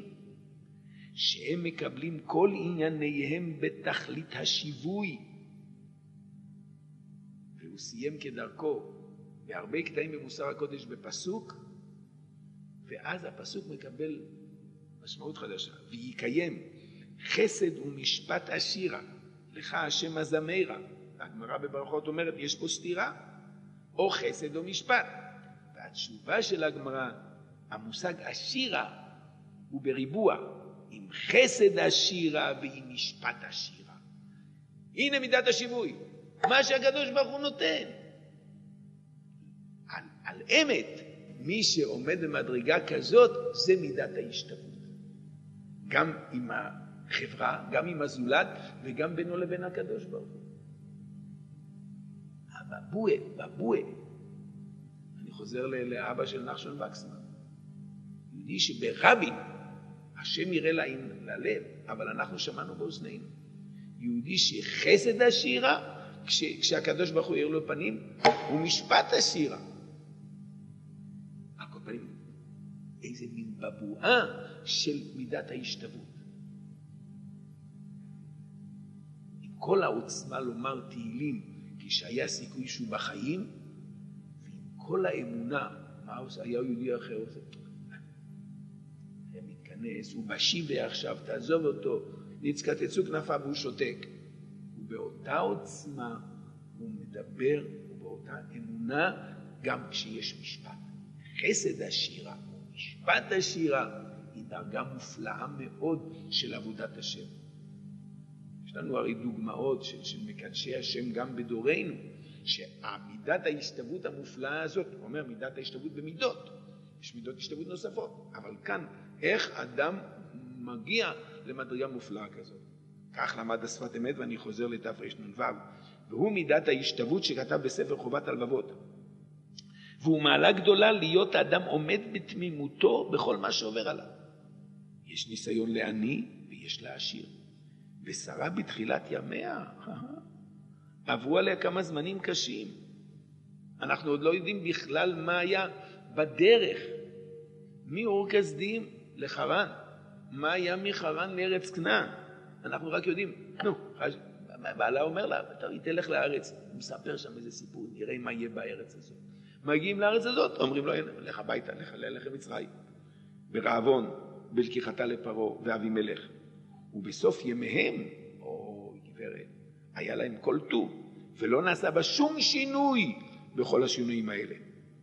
שהם מקבלים כל ענייניהם בתכלית השיווי. והוא סיים כדרכו בהרבה קטעים במוסר הקודש בפסוק, ואז הפסוק מקבל משמעות חדשה. ויקיים חסד ומשפט עשירה, לך השם הזמרה. הגמרא בברכות אומרת, יש פה סתירה, או חסד או משפט. והתשובה של הגמרא, המושג עשירה הוא בריבוע, עם חסד עשירה ועם משפט עשירה. הנה מידת השיווי, מה שהקדוש ברוך הוא נותן. על, על אמת, מי שעומד במדרגה כזאת, זה מידת ההשתוות. גם עם החברה, גם עם הזולת, וגם בינו לבין הקדוש ברוך הוא. בבואה, בבואה. אני חוזר לאבא של נחשון וקסמן. יהודי שברבין, השם יראה ללב, אבל אנחנו שמענו באוזנינו. יהודי שחסד השירה, כש, כשהקדוש ברוך הוא יראה לו פנים, הוא משפט השירה. על כל פנים, איזה מין בבואה של מידת ההשתוות. עם כל העוצמה לומר תהילים, כשהיה סיכוי שהוא בחיים, ועם כל האמונה, מה היה יהודי אחר עושה? הוא מתכנס, הוא בשיבה עכשיו, תעזוב אותו, נצקצצו כנפיו והוא שותק. ובאותה עוצמה הוא מדבר, ובאותה אמונה, גם כשיש משפט. חסד השירה, משפט השירה, היא דרגה מופלאה מאוד של עבודת השם. יש לנו הרי דוגמאות של, של מקדשי השם גם בדורנו, שהמידת ההשתוות המופלאה הזאת, הוא אומר מידת ההשתוות במידות, יש מידות השתוות נוספות, אבל כאן איך אדם מגיע למדרגה מופלאה כזאת. כך למד השפת אמת, ואני חוזר לתרנ"ו, והוא מידת ההשתוות שכתב בספר חובת הלבבות. והוא מעלה גדולה להיות האדם עומד בתמימותו בכל מה שעובר עליו. יש ניסיון לעני ויש לעשיר. ושרה בתחילת ימיה, עברו עליה כמה זמנים קשים. אנחנו עוד לא יודעים בכלל מה היה בדרך. מאור כסדים לחרן. מה היה מחרן לארץ כנען. אנחנו רק יודעים, נו, בעלה אומר לה, תלך לארץ. הוא מספר שם איזה סיפור, נראה מה יהיה בארץ הזאת. מגיעים לארץ הזאת, אומרים לו, לך הביתה, לך ללך למצרים. ברעבון, בלקיחתה לפרעה ואבימלך. ובסוף ימיהם, או גברת, היה להם כל טוב, ולא נעשה בה שום שינוי בכל השינויים האלה.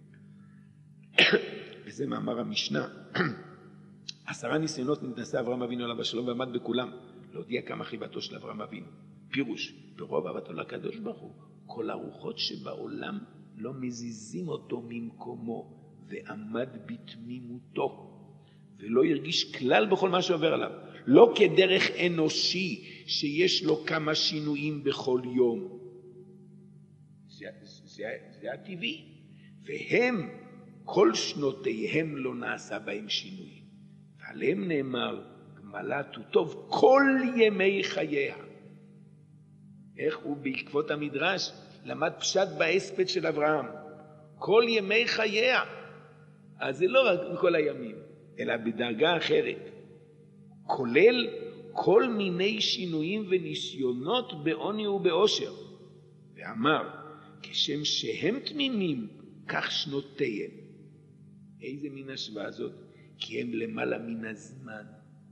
וזה מאמר המשנה. עשרה ניסיונות נתנסה אברהם אבינו עליו השלום ועמד בכולם, להודיע כמה חיבתו של אברהם אבינו. פירוש, ברוב אהבתו לקדוש ברוך הוא, כל הרוחות שבעולם לא מזיזים אותו ממקומו, ועמד בתמימותו, ולא הרגיש כלל בכל מה שעובר עליו. לא כדרך אנושי שיש לו כמה שינויים בכל יום. זה, זה, זה הטבעי. והם, כל שנותיהם לא נעשה בהם שינויים. ועליהם נאמר, גמלת הוא טוב כל ימי חייה. איך הוא בעקבות המדרש למד פשט בהספד של אברהם. כל ימי חייה. אז זה לא רק כל הימים, אלא בדרגה אחרת. כולל כל מיני שינויים וניסיונות בעוני ובאושר. ואמר, כשם שהם תמימים, כך שנותיהם. איזה מין השוואה הזאת? כי הם למעלה מן הזמן.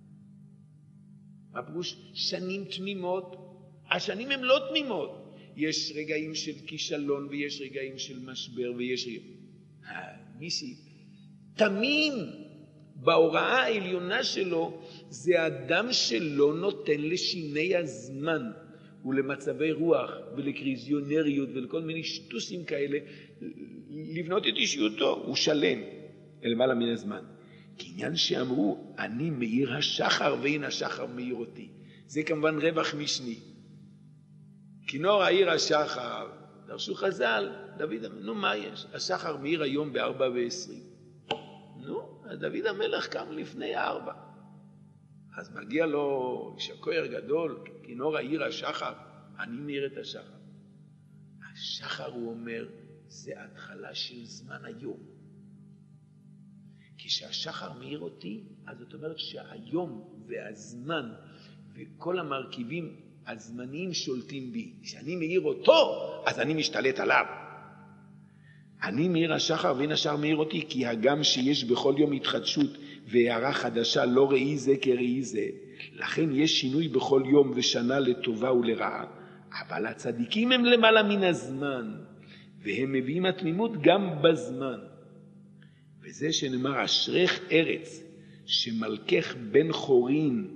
הפירוש שנים תמימות, השנים הם לא תמימות. יש רגעים של כישלון ויש רגעים של משבר ויש רגעים. מישהי, תמים בהוראה העליונה שלו, זה אדם שלא נותן לשיני הזמן ולמצבי רוח ולקריזיונריות ולכל מיני שטוסים כאלה לבנות את אישיותו. הוא שלם למעלה מן הזמן. כעניין שאמרו, אני מאיר השחר ואין השחר מאיר אותי. זה כמובן רווח משני. כינור העיר השחר, דרשו חז"ל, דוד, נו מה יש? השחר מאיר היום בארבע ועשרים. נו, דוד המלך קם לפני ארבע. אז מגיע לו שקויר גדול, כינור העיר השחר, אני מאיר את השחר. השחר, הוא אומר, זה התחלה של זמן היום. כשהשחר מאיר אותי, אז זאת אומרת שהיום והזמן וכל המרכיבים הזמניים שולטים בי. כשאני מאיר אותו, אז אני משתלט עליו. אני מאיר השחר ואין השאר מאיר אותי, כי הגם שיש בכל יום התחדשות והערה חדשה לא ראי זה כראי זה, לכן יש שינוי בכל יום ושנה לטובה ולרעה, אבל הצדיקים הם למעלה מן הזמן, והם מביאים התמימות גם בזמן. וזה שנאמר אשרך ארץ שמלכך בן חורין.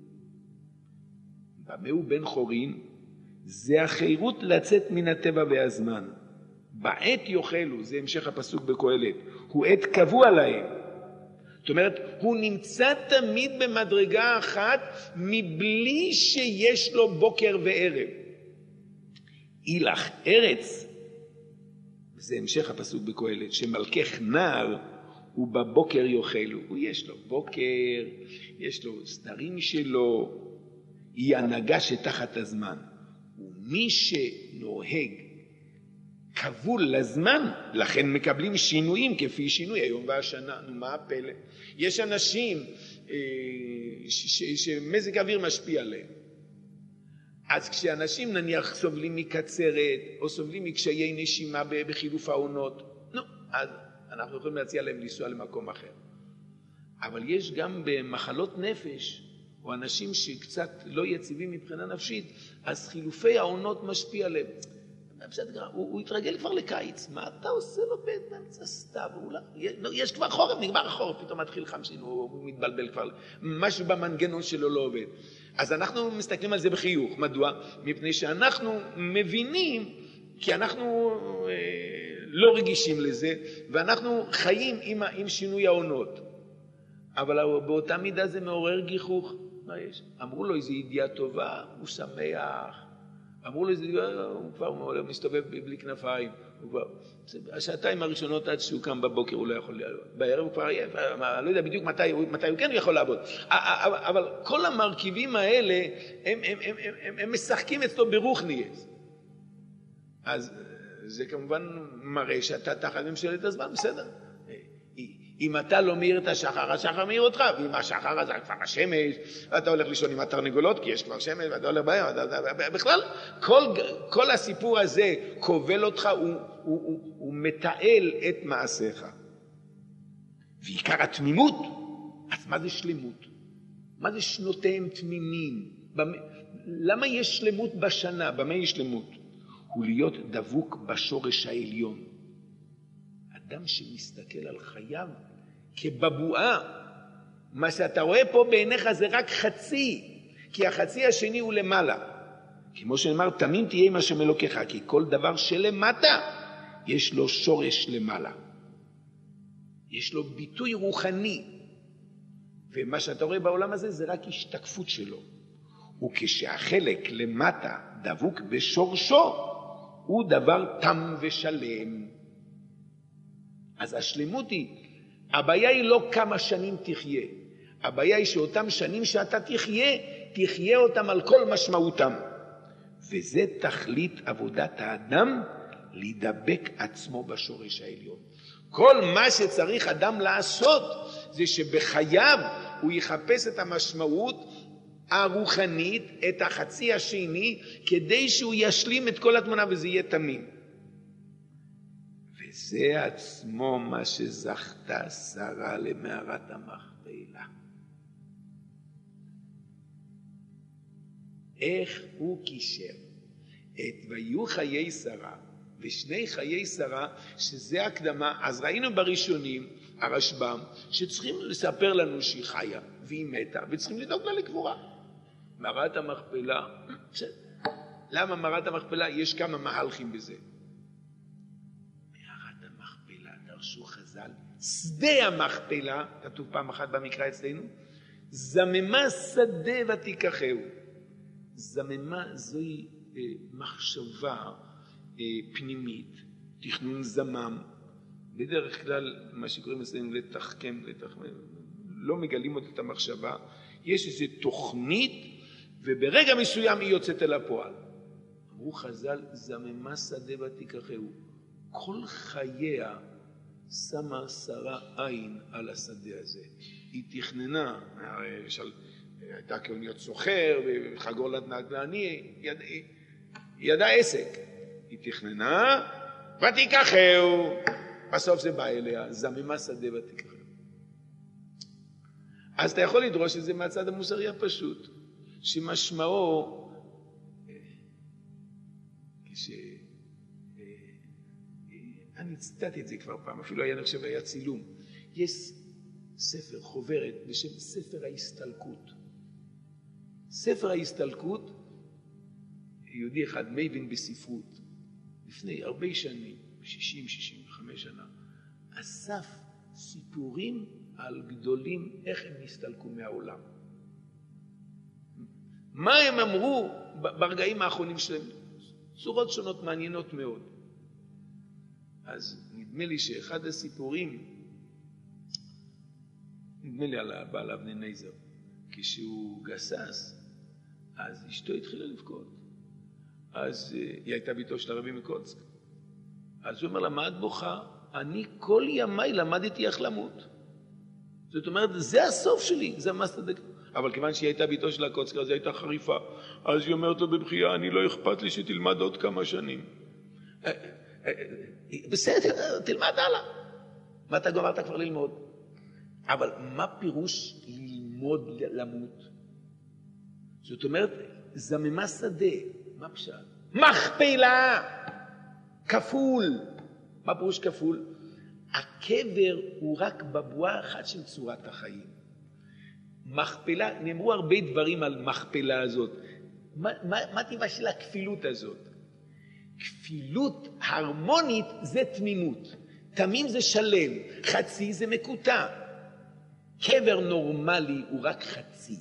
במה הוא בן חורין? זה החירות לצאת מן הטבע והזמן. בעת יאכלו, זה המשך הפסוק בקהלת, הוא עת קבוע להם. זאת אומרת, הוא נמצא תמיד במדרגה אחת מבלי שיש לו בוקר וערב. אילך ארץ, זה המשך הפסוק בקהלת, שמלכך נער ובבוקר יאכלו. הוא יש לו בוקר, יש לו סתרים שלו, היא הנהגה שתחת הזמן. ומי שנוהג כבול לזמן, לכן מקבלים שינויים כפי שינוי היום והשנה. נו, מה הפלא? יש אנשים אה, ש- ש- שמזג האוויר משפיע עליהם. אז כשאנשים נניח סובלים מקצרת, או סובלים מקשיי נשימה בחילוף העונות, נו, אז אנחנו יכולים להציע להם לנסוע למקום אחר. אבל יש גם במחלות נפש, או אנשים שקצת לא יציבים מבחינה נפשית, אז חילופי העונות משפיע עליהם. בסדר, הוא, הוא התרגל כבר לקיץ, מה אתה עושה לו באמצע סתיו? לא, יש כבר חורף, נגמר החורף, פתאום מתחיל חמשין, הוא, הוא מתבלבל כבר, משהו במנגנון שלו לא עובד. אז אנחנו מסתכלים על זה בחיוך. מדוע? מפני שאנחנו מבינים, כי אנחנו אה, לא רגישים לזה, ואנחנו חיים עם, עם שינוי העונות. אבל באותה מידה זה מעורר גיחוך. מה יש? אמרו לו איזו ידיעה טובה, הוא שמח. אמרו לו איזה, הוא כבר מסתובב בלי כנפיים. הוא כבר, השעתיים הראשונות עד שהוא קם בבוקר הוא לא יכול לעבוד. בערב הוא כבר עייף, לא יודע בדיוק מתי, מתי הוא כן יכול לעבוד. אבל כל המרכיבים האלה, הם, הם, הם, הם, הם, הם משחקים אצלו ברוחניאס. אז זה כמובן מראה שאתה תחת ממשלת הזמן, בסדר. אם אתה לא מאיר את השחר, השחר מאיר אותך, ואם השחר הזה כבר השמש, ואתה הולך לישון עם התרנגולות, כי יש כבר שמש, ואתה הולך בהם, בכלל, כל, כל הסיפור הזה כובל אותך, הוא, הוא, הוא, הוא מתעל את מעשיך. ועיקר התמימות, אז מה זה שלמות? מה זה שנותיהם תמימים? במה, למה יש שלמות בשנה? במה יש שלמות? הוא להיות דבוק בשורש העליון. אדם שמסתכל על חייו כבבואה, מה שאתה רואה פה בעיניך זה רק חצי, כי החצי השני הוא למעלה. כמו שנאמר, תמים תהיה עם השם אלוקיך, כי כל דבר שלמטה יש לו שורש למעלה. יש לו ביטוי רוחני, ומה שאתה רואה בעולם הזה זה רק השתקפות שלו. וכשהחלק למטה דבוק בשורשו, הוא דבר תם ושלם. אז השלמות היא, הבעיה היא לא כמה שנים תחיה, הבעיה היא שאותם שנים שאתה תחיה, תחיה אותם על כל משמעותם. וזה תכלית עבודת האדם, להידבק עצמו בשורש העליון. כל מה שצריך אדם לעשות, זה שבחייו הוא יחפש את המשמעות הרוחנית, את החצי השני, כדי שהוא ישלים את כל התמונה וזה יהיה תמים. זה עצמו מה שזכתה שרה למערת המכפלה. איך הוא קישר את ויהיו חיי שרה ושני חיי שרה, שזה הקדמה. אז ראינו בראשונים, הרשב"ם, שצריכים לספר לנו שהיא חיה והיא מתה, וצריכים לדאוג לה לקבורה. מערת המכפלה, למה מערת המכפלה? יש כמה מהלכים בזה. דרשו חז"ל, שדה המכפלה, כתוב פעם אחת במקרא אצלנו, זממה שדה ותיקחהו. זממה זוהי אה, מחשבה אה, פנימית, תכנון זמם. בדרך כלל מה שקוראים אצלנו לתחכם, לתחכם, לא מגלים עוד את המחשבה. יש איזו תוכנית, וברגע מסוים היא יוצאת אל הפועל. אמרו חז"ל, זממה שדה ותיקחהו. כל חייה שמה שרה עין על השדה הזה. היא תכננה, למשל, הייתה כאוניות סוחר, וחגור לדנק לעני, יד, ידעה עסק. היא תכננה, ותיקחהו. בסוף זה בא אליה, זממה שדה ותיקחהו. אז אתה יכול לדרוש את זה מהצד המוסרי הפשוט, שמשמעו, כש... אני ציטטתי את זה כבר פעם, אפילו היה נחשב היה צילום. יש ספר, חוברת, בשם ספר ההסתלקות. ספר ההסתלקות, יהודי אחד, מייבין בספרות, לפני הרבה שנים, שישים שישים וחמש שנה, אסף סיפורים על גדולים, איך הם נסתלקו מהעולם. מה הם אמרו ברגעים האחרונים שלהם? צורות שונות מעניינות מאוד. אז נדמה לי שאחד הסיפורים, נדמה לי על הבעל אבני נייזר, כשהוא גסס, אז אשתו התחילה לבכות. אז היא הייתה ביתו של הרבי מקוצק. אז הוא אומר לה, מה את בוכה? אני כל ימיי למדתי איך למות. זאת אומרת, זה הסוף שלי, זה המסתדק. אבל כיוון שהיא הייתה ביתו של הקוצק, אז היא הייתה חריפה. אז היא אומרת לו בבחייה, אני לא אכפת לי שתלמד עוד כמה שנים. בסדר, תלמד הלאה. מה אתה גמרת כבר ללמוד? אבל מה פירוש ללמוד למות? זאת אומרת, זממה שדה. מה פשט? מכפלה! כפול. מה פירוש כפול? הקבר הוא רק בבואה אחת של צורת החיים. מכפלה, נאמרו הרבה דברים על מכפלה הזאת. מה, מה, מה טבעה של הכפילות הזאת? כפילות הרמונית זה תמימות. תמים זה שלם, חצי זה מקוטע. קבר נורמלי הוא רק חצי.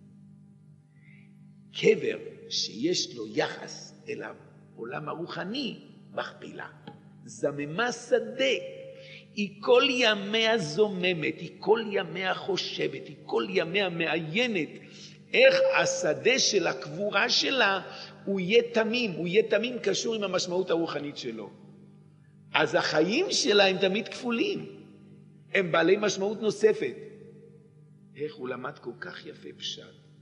קבר שיש לו יחס אל העולם הרוחני, מכפילה. זממה שדה. היא כל ימיה זוממת, היא כל ימיה חושבת, היא כל ימיה מעיינת. איך השדה של הקבורה שלה הוא יהיה תמים, הוא יהיה תמים קשור עם המשמעות הרוחנית שלו. אז החיים שלה הם תמיד כפולים. הם בעלי משמעות נוספת. איך הוא למד כל כך יפה פשט.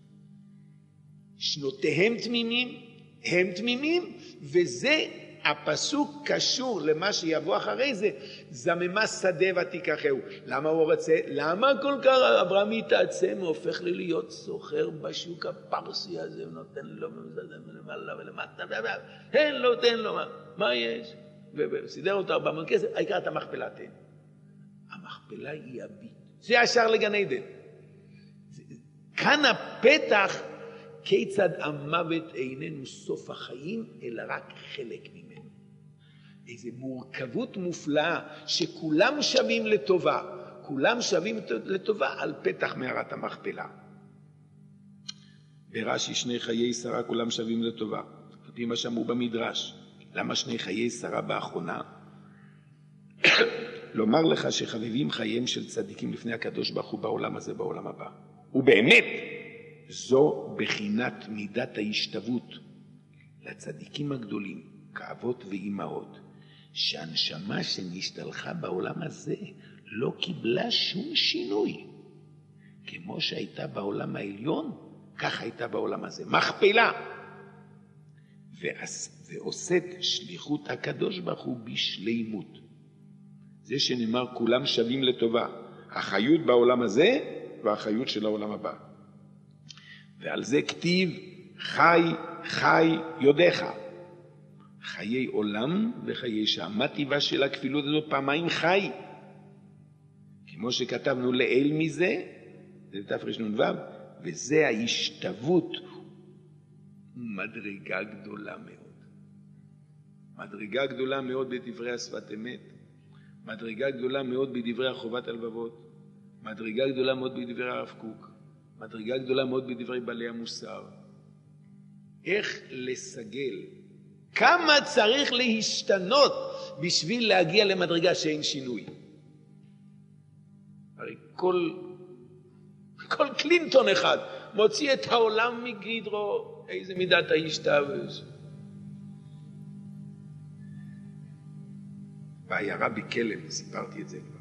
שנותיהם תמימים, הם תמימים, וזה הפסוק קשור למה שיבוא אחרי זה, זממה שדה ותיקחהו. למה הוא רוצה? למה כל כך אברהם מתעצם, הוא הופך לי להיות סוחר בשוק הפרסי הזה, ונותן לו למעלה ולמטה, אין לו, תן לו, מה, מה יש? וסידר אותו ארבע מאות כסף, העיקר את המכפלה תן. המכפלה היא הביט. זה ישר לגן עדן. כאן הפתח, כיצד המוות איננו סוף החיים, אלא רק חלק ממנו. איזו מורכבות מופלאה שכולם שווים לטובה. כולם שווים לטובה על פתח מערת המכפלה. ברש"י שני חיי שרה כולם שווים לטובה. על פי מה שאמרו במדרש. למה שני חיי שרה באחרונה? לומר לך שחביבים חייהם של צדיקים לפני הקדוש ברוך הוא בעולם הזה, בעולם הבא. ובאמת, זו בחינת מידת ההשתוות לצדיקים הגדולים, כאבות ואימהות, שהנשמה שנשתלחה בעולם הזה לא קיבלה שום שינוי. כמו שהייתה בעולם העליון, כך הייתה בעולם הזה. מכפלה. ועושת שליחות הקדוש ברוך הוא בשלימות. זה שנאמר כולם שווים לטובה. החיות בעולם הזה והחיות של העולם הבא. ועל זה כתיב חי חי יודיך. חיי עולם וחיי שם. מה טבעה של הכפילות הזאת? פעמיים חי. כמו שכתבנו לאל מזה, זה תרנ"ו, וזה ההשתוות מדרגה גדולה מאוד. מדרגה גדולה מאוד בדברי השפת אמת. מדרגה גדולה מאוד בדברי החובת הלבבות. מדרגה גדולה מאוד בדברי הרב קוק. מדרגה גדולה מאוד בדברי בעלי המוסר. איך לסגל? כמה צריך להשתנות בשביל להגיע למדרגה שאין שינוי? הרי כל, כל קלינטון אחד מוציא את העולם מגדרו, איזה מידת ההשתוות. בעיירה בכלם, סיפרתי את זה כבר.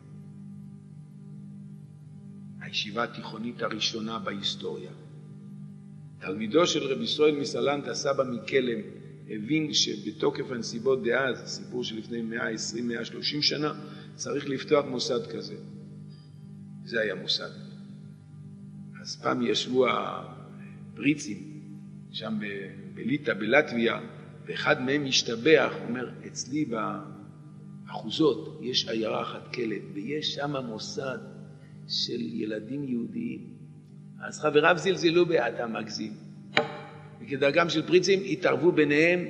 הישיבה התיכונית הראשונה בהיסטוריה. תלמידו של רבי ישראל מסלנטה, סבא מכלם, הבין שבתוקף הנסיבות דאז, סיפור שלפני מאה עשרים עד מאה שלושים שנה, צריך לפתוח מוסד כזה. זה היה מוסד. אז פעם ישבו הפריצים, שם בליטא, בלטביה, ואחד מהם השתבח, אומר, אצלי באחוזות יש עיירה אחת כלב, ויש שם מוסד של ילדים יהודיים. אז חבריו זלזלו באתה מגזים. וכדרכם של פריצים התערבו ביניהם,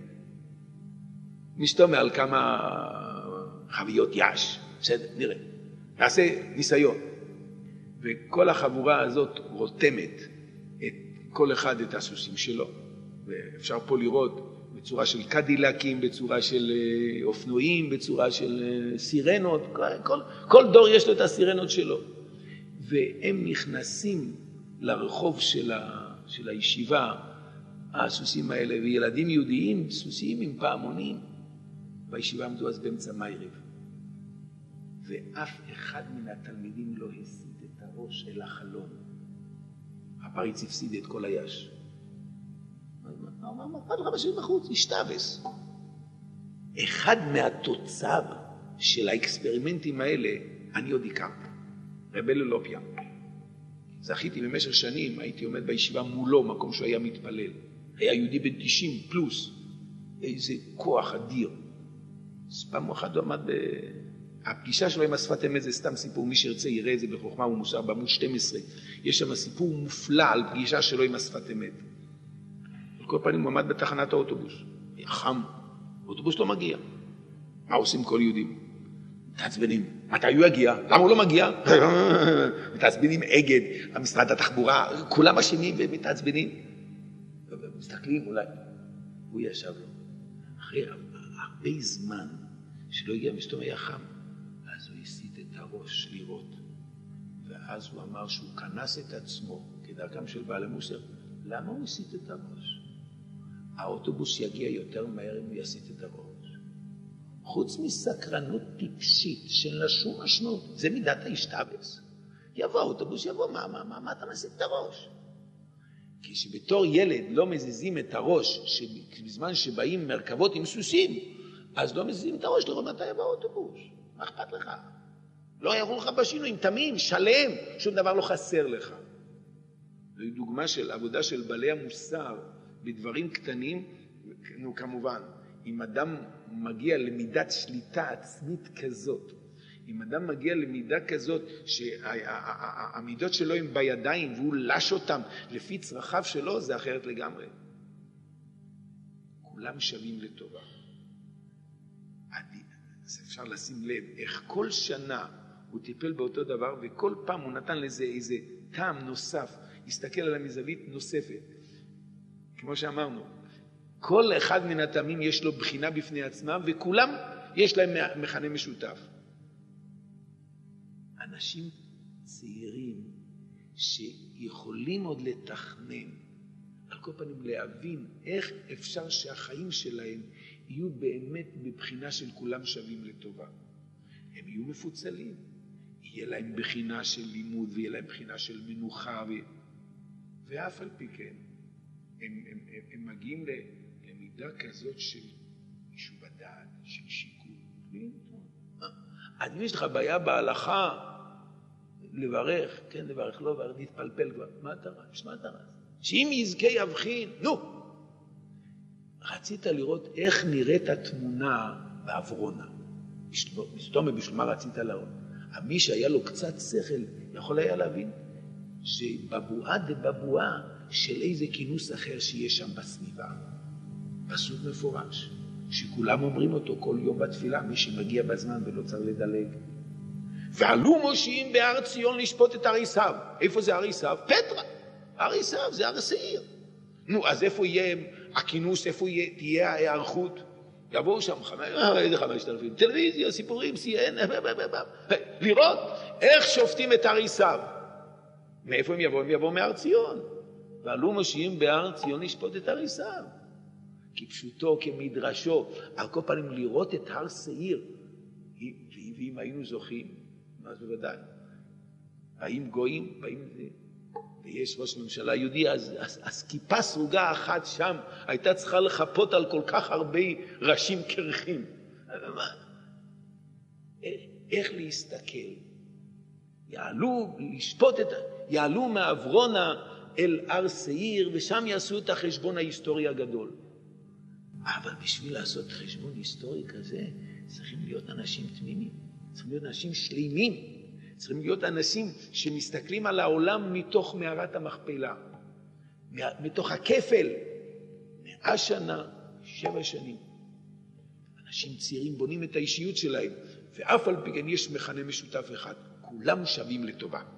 נשתומע על כמה חביות יש. בסדר, נראה. נעשה ניסיון. וכל החבורה הזאת רותמת את כל אחד את הסוסים שלו. ואפשר פה לראות בצורה של קדילקים, בצורה של אופנועים, בצורה של סירנות. כל, כל, כל דור יש לו את הסירנות שלו. והם נכנסים לרחוב של, ה, של הישיבה, הסוסים האלה, וילדים יהודיים, סוסים עם פעמונים. בישיבה עמדו אז באמצע מיירב. ואף אחד מן התלמידים לא הסיט את הראש אל החלון. הפריץ הפסיד את כל היש. הוא אמר, מה אכפת לך משאיר בחוץ? השתבס. אחד מהתוצר של האקספרימנטים האלה, אני עוד הכרתי. רבי ללופיה. זכיתי במשך שנים, הייתי עומד בישיבה מולו, מקום שהוא היה מתפלל. היה יהודי בן תשעים פלוס. איזה כוח אדיר. אז פעם אחת הוא עמד ב... הפגישה שלו עם השפת אמת זה סתם סיפור, מי שירצה יראה את זה בחוכמה ומוסר בעמוד שתים עשרה. יש שם סיפור מופלא על פגישה שלו עם השפת אמת. על כל פנים הוא עמד בתחנת האוטובוס. היה חם, האוטובוס לא מגיע. מה עושים כל יהודים? מתעצבנים. מתי הוא יגיע? למה הוא לא מגיע? מתעצבנים אגד, המשרד התחבורה, כולם אשמים ומתעצבנים. מסתכלים אולי. הוא ישב לו. אחרי הרבה זמן שלא הגיע מסתום היה חם, אז הוא הסיט את הראש לראות. ואז הוא אמר שהוא כנס את עצמו, כדרכם של בעל המוסר. למה הוא הסיט את הראש? האוטובוס יגיע יותר מהר אם הוא יסיט את הראש. חוץ מסקרנות טיפשית של לשום משמעות, זה מידת ההשתבס. יבוא האוטובוס, יבוא, מה, מה, מה, מה אתה מסיט את הראש? כשבתור ילד לא מזיזים את הראש, שבזמן שבאים מרכבות עם סוסים, אז לא מזיזים את הראש לראות מתי יבוא האוטובוס. מה אכפת לך? לא יראו לך בשינויים, תמים, שלם, שום דבר לא חסר לך. זו דוגמה של עבודה של בעלי המוסר בדברים קטנים, נו כמובן, אם אדם מגיע למידת שליטה עצמית כזאת, אם אדם מגיע למידה כזאת שהמידות שלו הם בידיים והוא לש אותם לפי צרכיו שלו, זה אחרת לגמרי. כולם שווים לטובה. אז אפשר לשים לב איך כל שנה הוא טיפל באותו דבר, וכל פעם הוא נתן לזה איזה טעם נוסף, הסתכל על המזווית נוספת. כמו שאמרנו, כל אחד מן הטעמים יש לו בחינה בפני עצמם, וכולם יש להם מכנה משותף. אנשים צעירים שיכולים עוד לתכנן, על כל פנים להבין איך אפשר שהחיים שלהם יהיו באמת בבחינה של כולם שווים לטובה. הם יהיו מפוצלים, יהיה להם בחינה של לימוד ויהיה להם בחינה של מנוחה, ו... ואף על פי כן, הם, הם, הם, הם מגיעים למידה כזאת של יישוב הדעת, של שיקול. אז אם יש לך בעיה בהלכה, לברך, כן, לברך, לא לברך, להתפלפל כבר. מה אתה רץ? מה אתה רץ? שאם יזכה יבחין, נו! רצית לראות איך נראית התמונה בעברונה. מסתום ובשלמה רצית לראות. מי שהיה לו קצת שכל, יכול היה להבין שבבואה דבבואה של איזה כינוס אחר שיש שם בסביבה. פסוק מפורש, שכולם אומרים אותו כל יום בתפילה, מי שמגיע בזמן ולא צריך לדלג. ועלו מושיעים בהר ציון לשפוט את הר עשיו. איפה זה הר עשיו? פטרה. הר עשיו זה הר שעיר. נו, אז איפה יהיה הכינוס, איפה יהיה, תהיה ההיערכות? יבואו שם חמש, איזה חמשת אלפים, טלוויזיה, סיפורים, סי אן, לראות איך שופטים את הר עשיו. מאיפה הם יבואו? הם יבואו מהר ציון. ועלו מושיעים בהר ציון לשפוט את הר עשיו. כפשוטו, כמדרשו, על כל פנים לראות את הר שעיר. ואם היינו זוכים, אז בוודאי. באים גויים, באים זה. ויש ראש ממשלה יהודי, אז, אז, אז כיפה סרוגה אחת שם הייתה צריכה לחפות על כל כך הרבה ראשים קרחים. איך להסתכל. יעלו, לשפוט את, יעלו מעברונה אל הר סעיר, ושם יעשו את החשבון ההיסטורי הגדול. אבל בשביל לעשות חשבון היסטורי כזה, צריכים להיות אנשים תמימים, צריכים להיות אנשים שלימים, צריכים להיות אנשים שמסתכלים על העולם מתוך מערת המכפלה, מתוך הכפל, מאה שנה, שבע שנים. אנשים צעירים בונים את האישיות שלהם, ואף על פי כן יש מכנה משותף אחד, כולם שווים לטובה.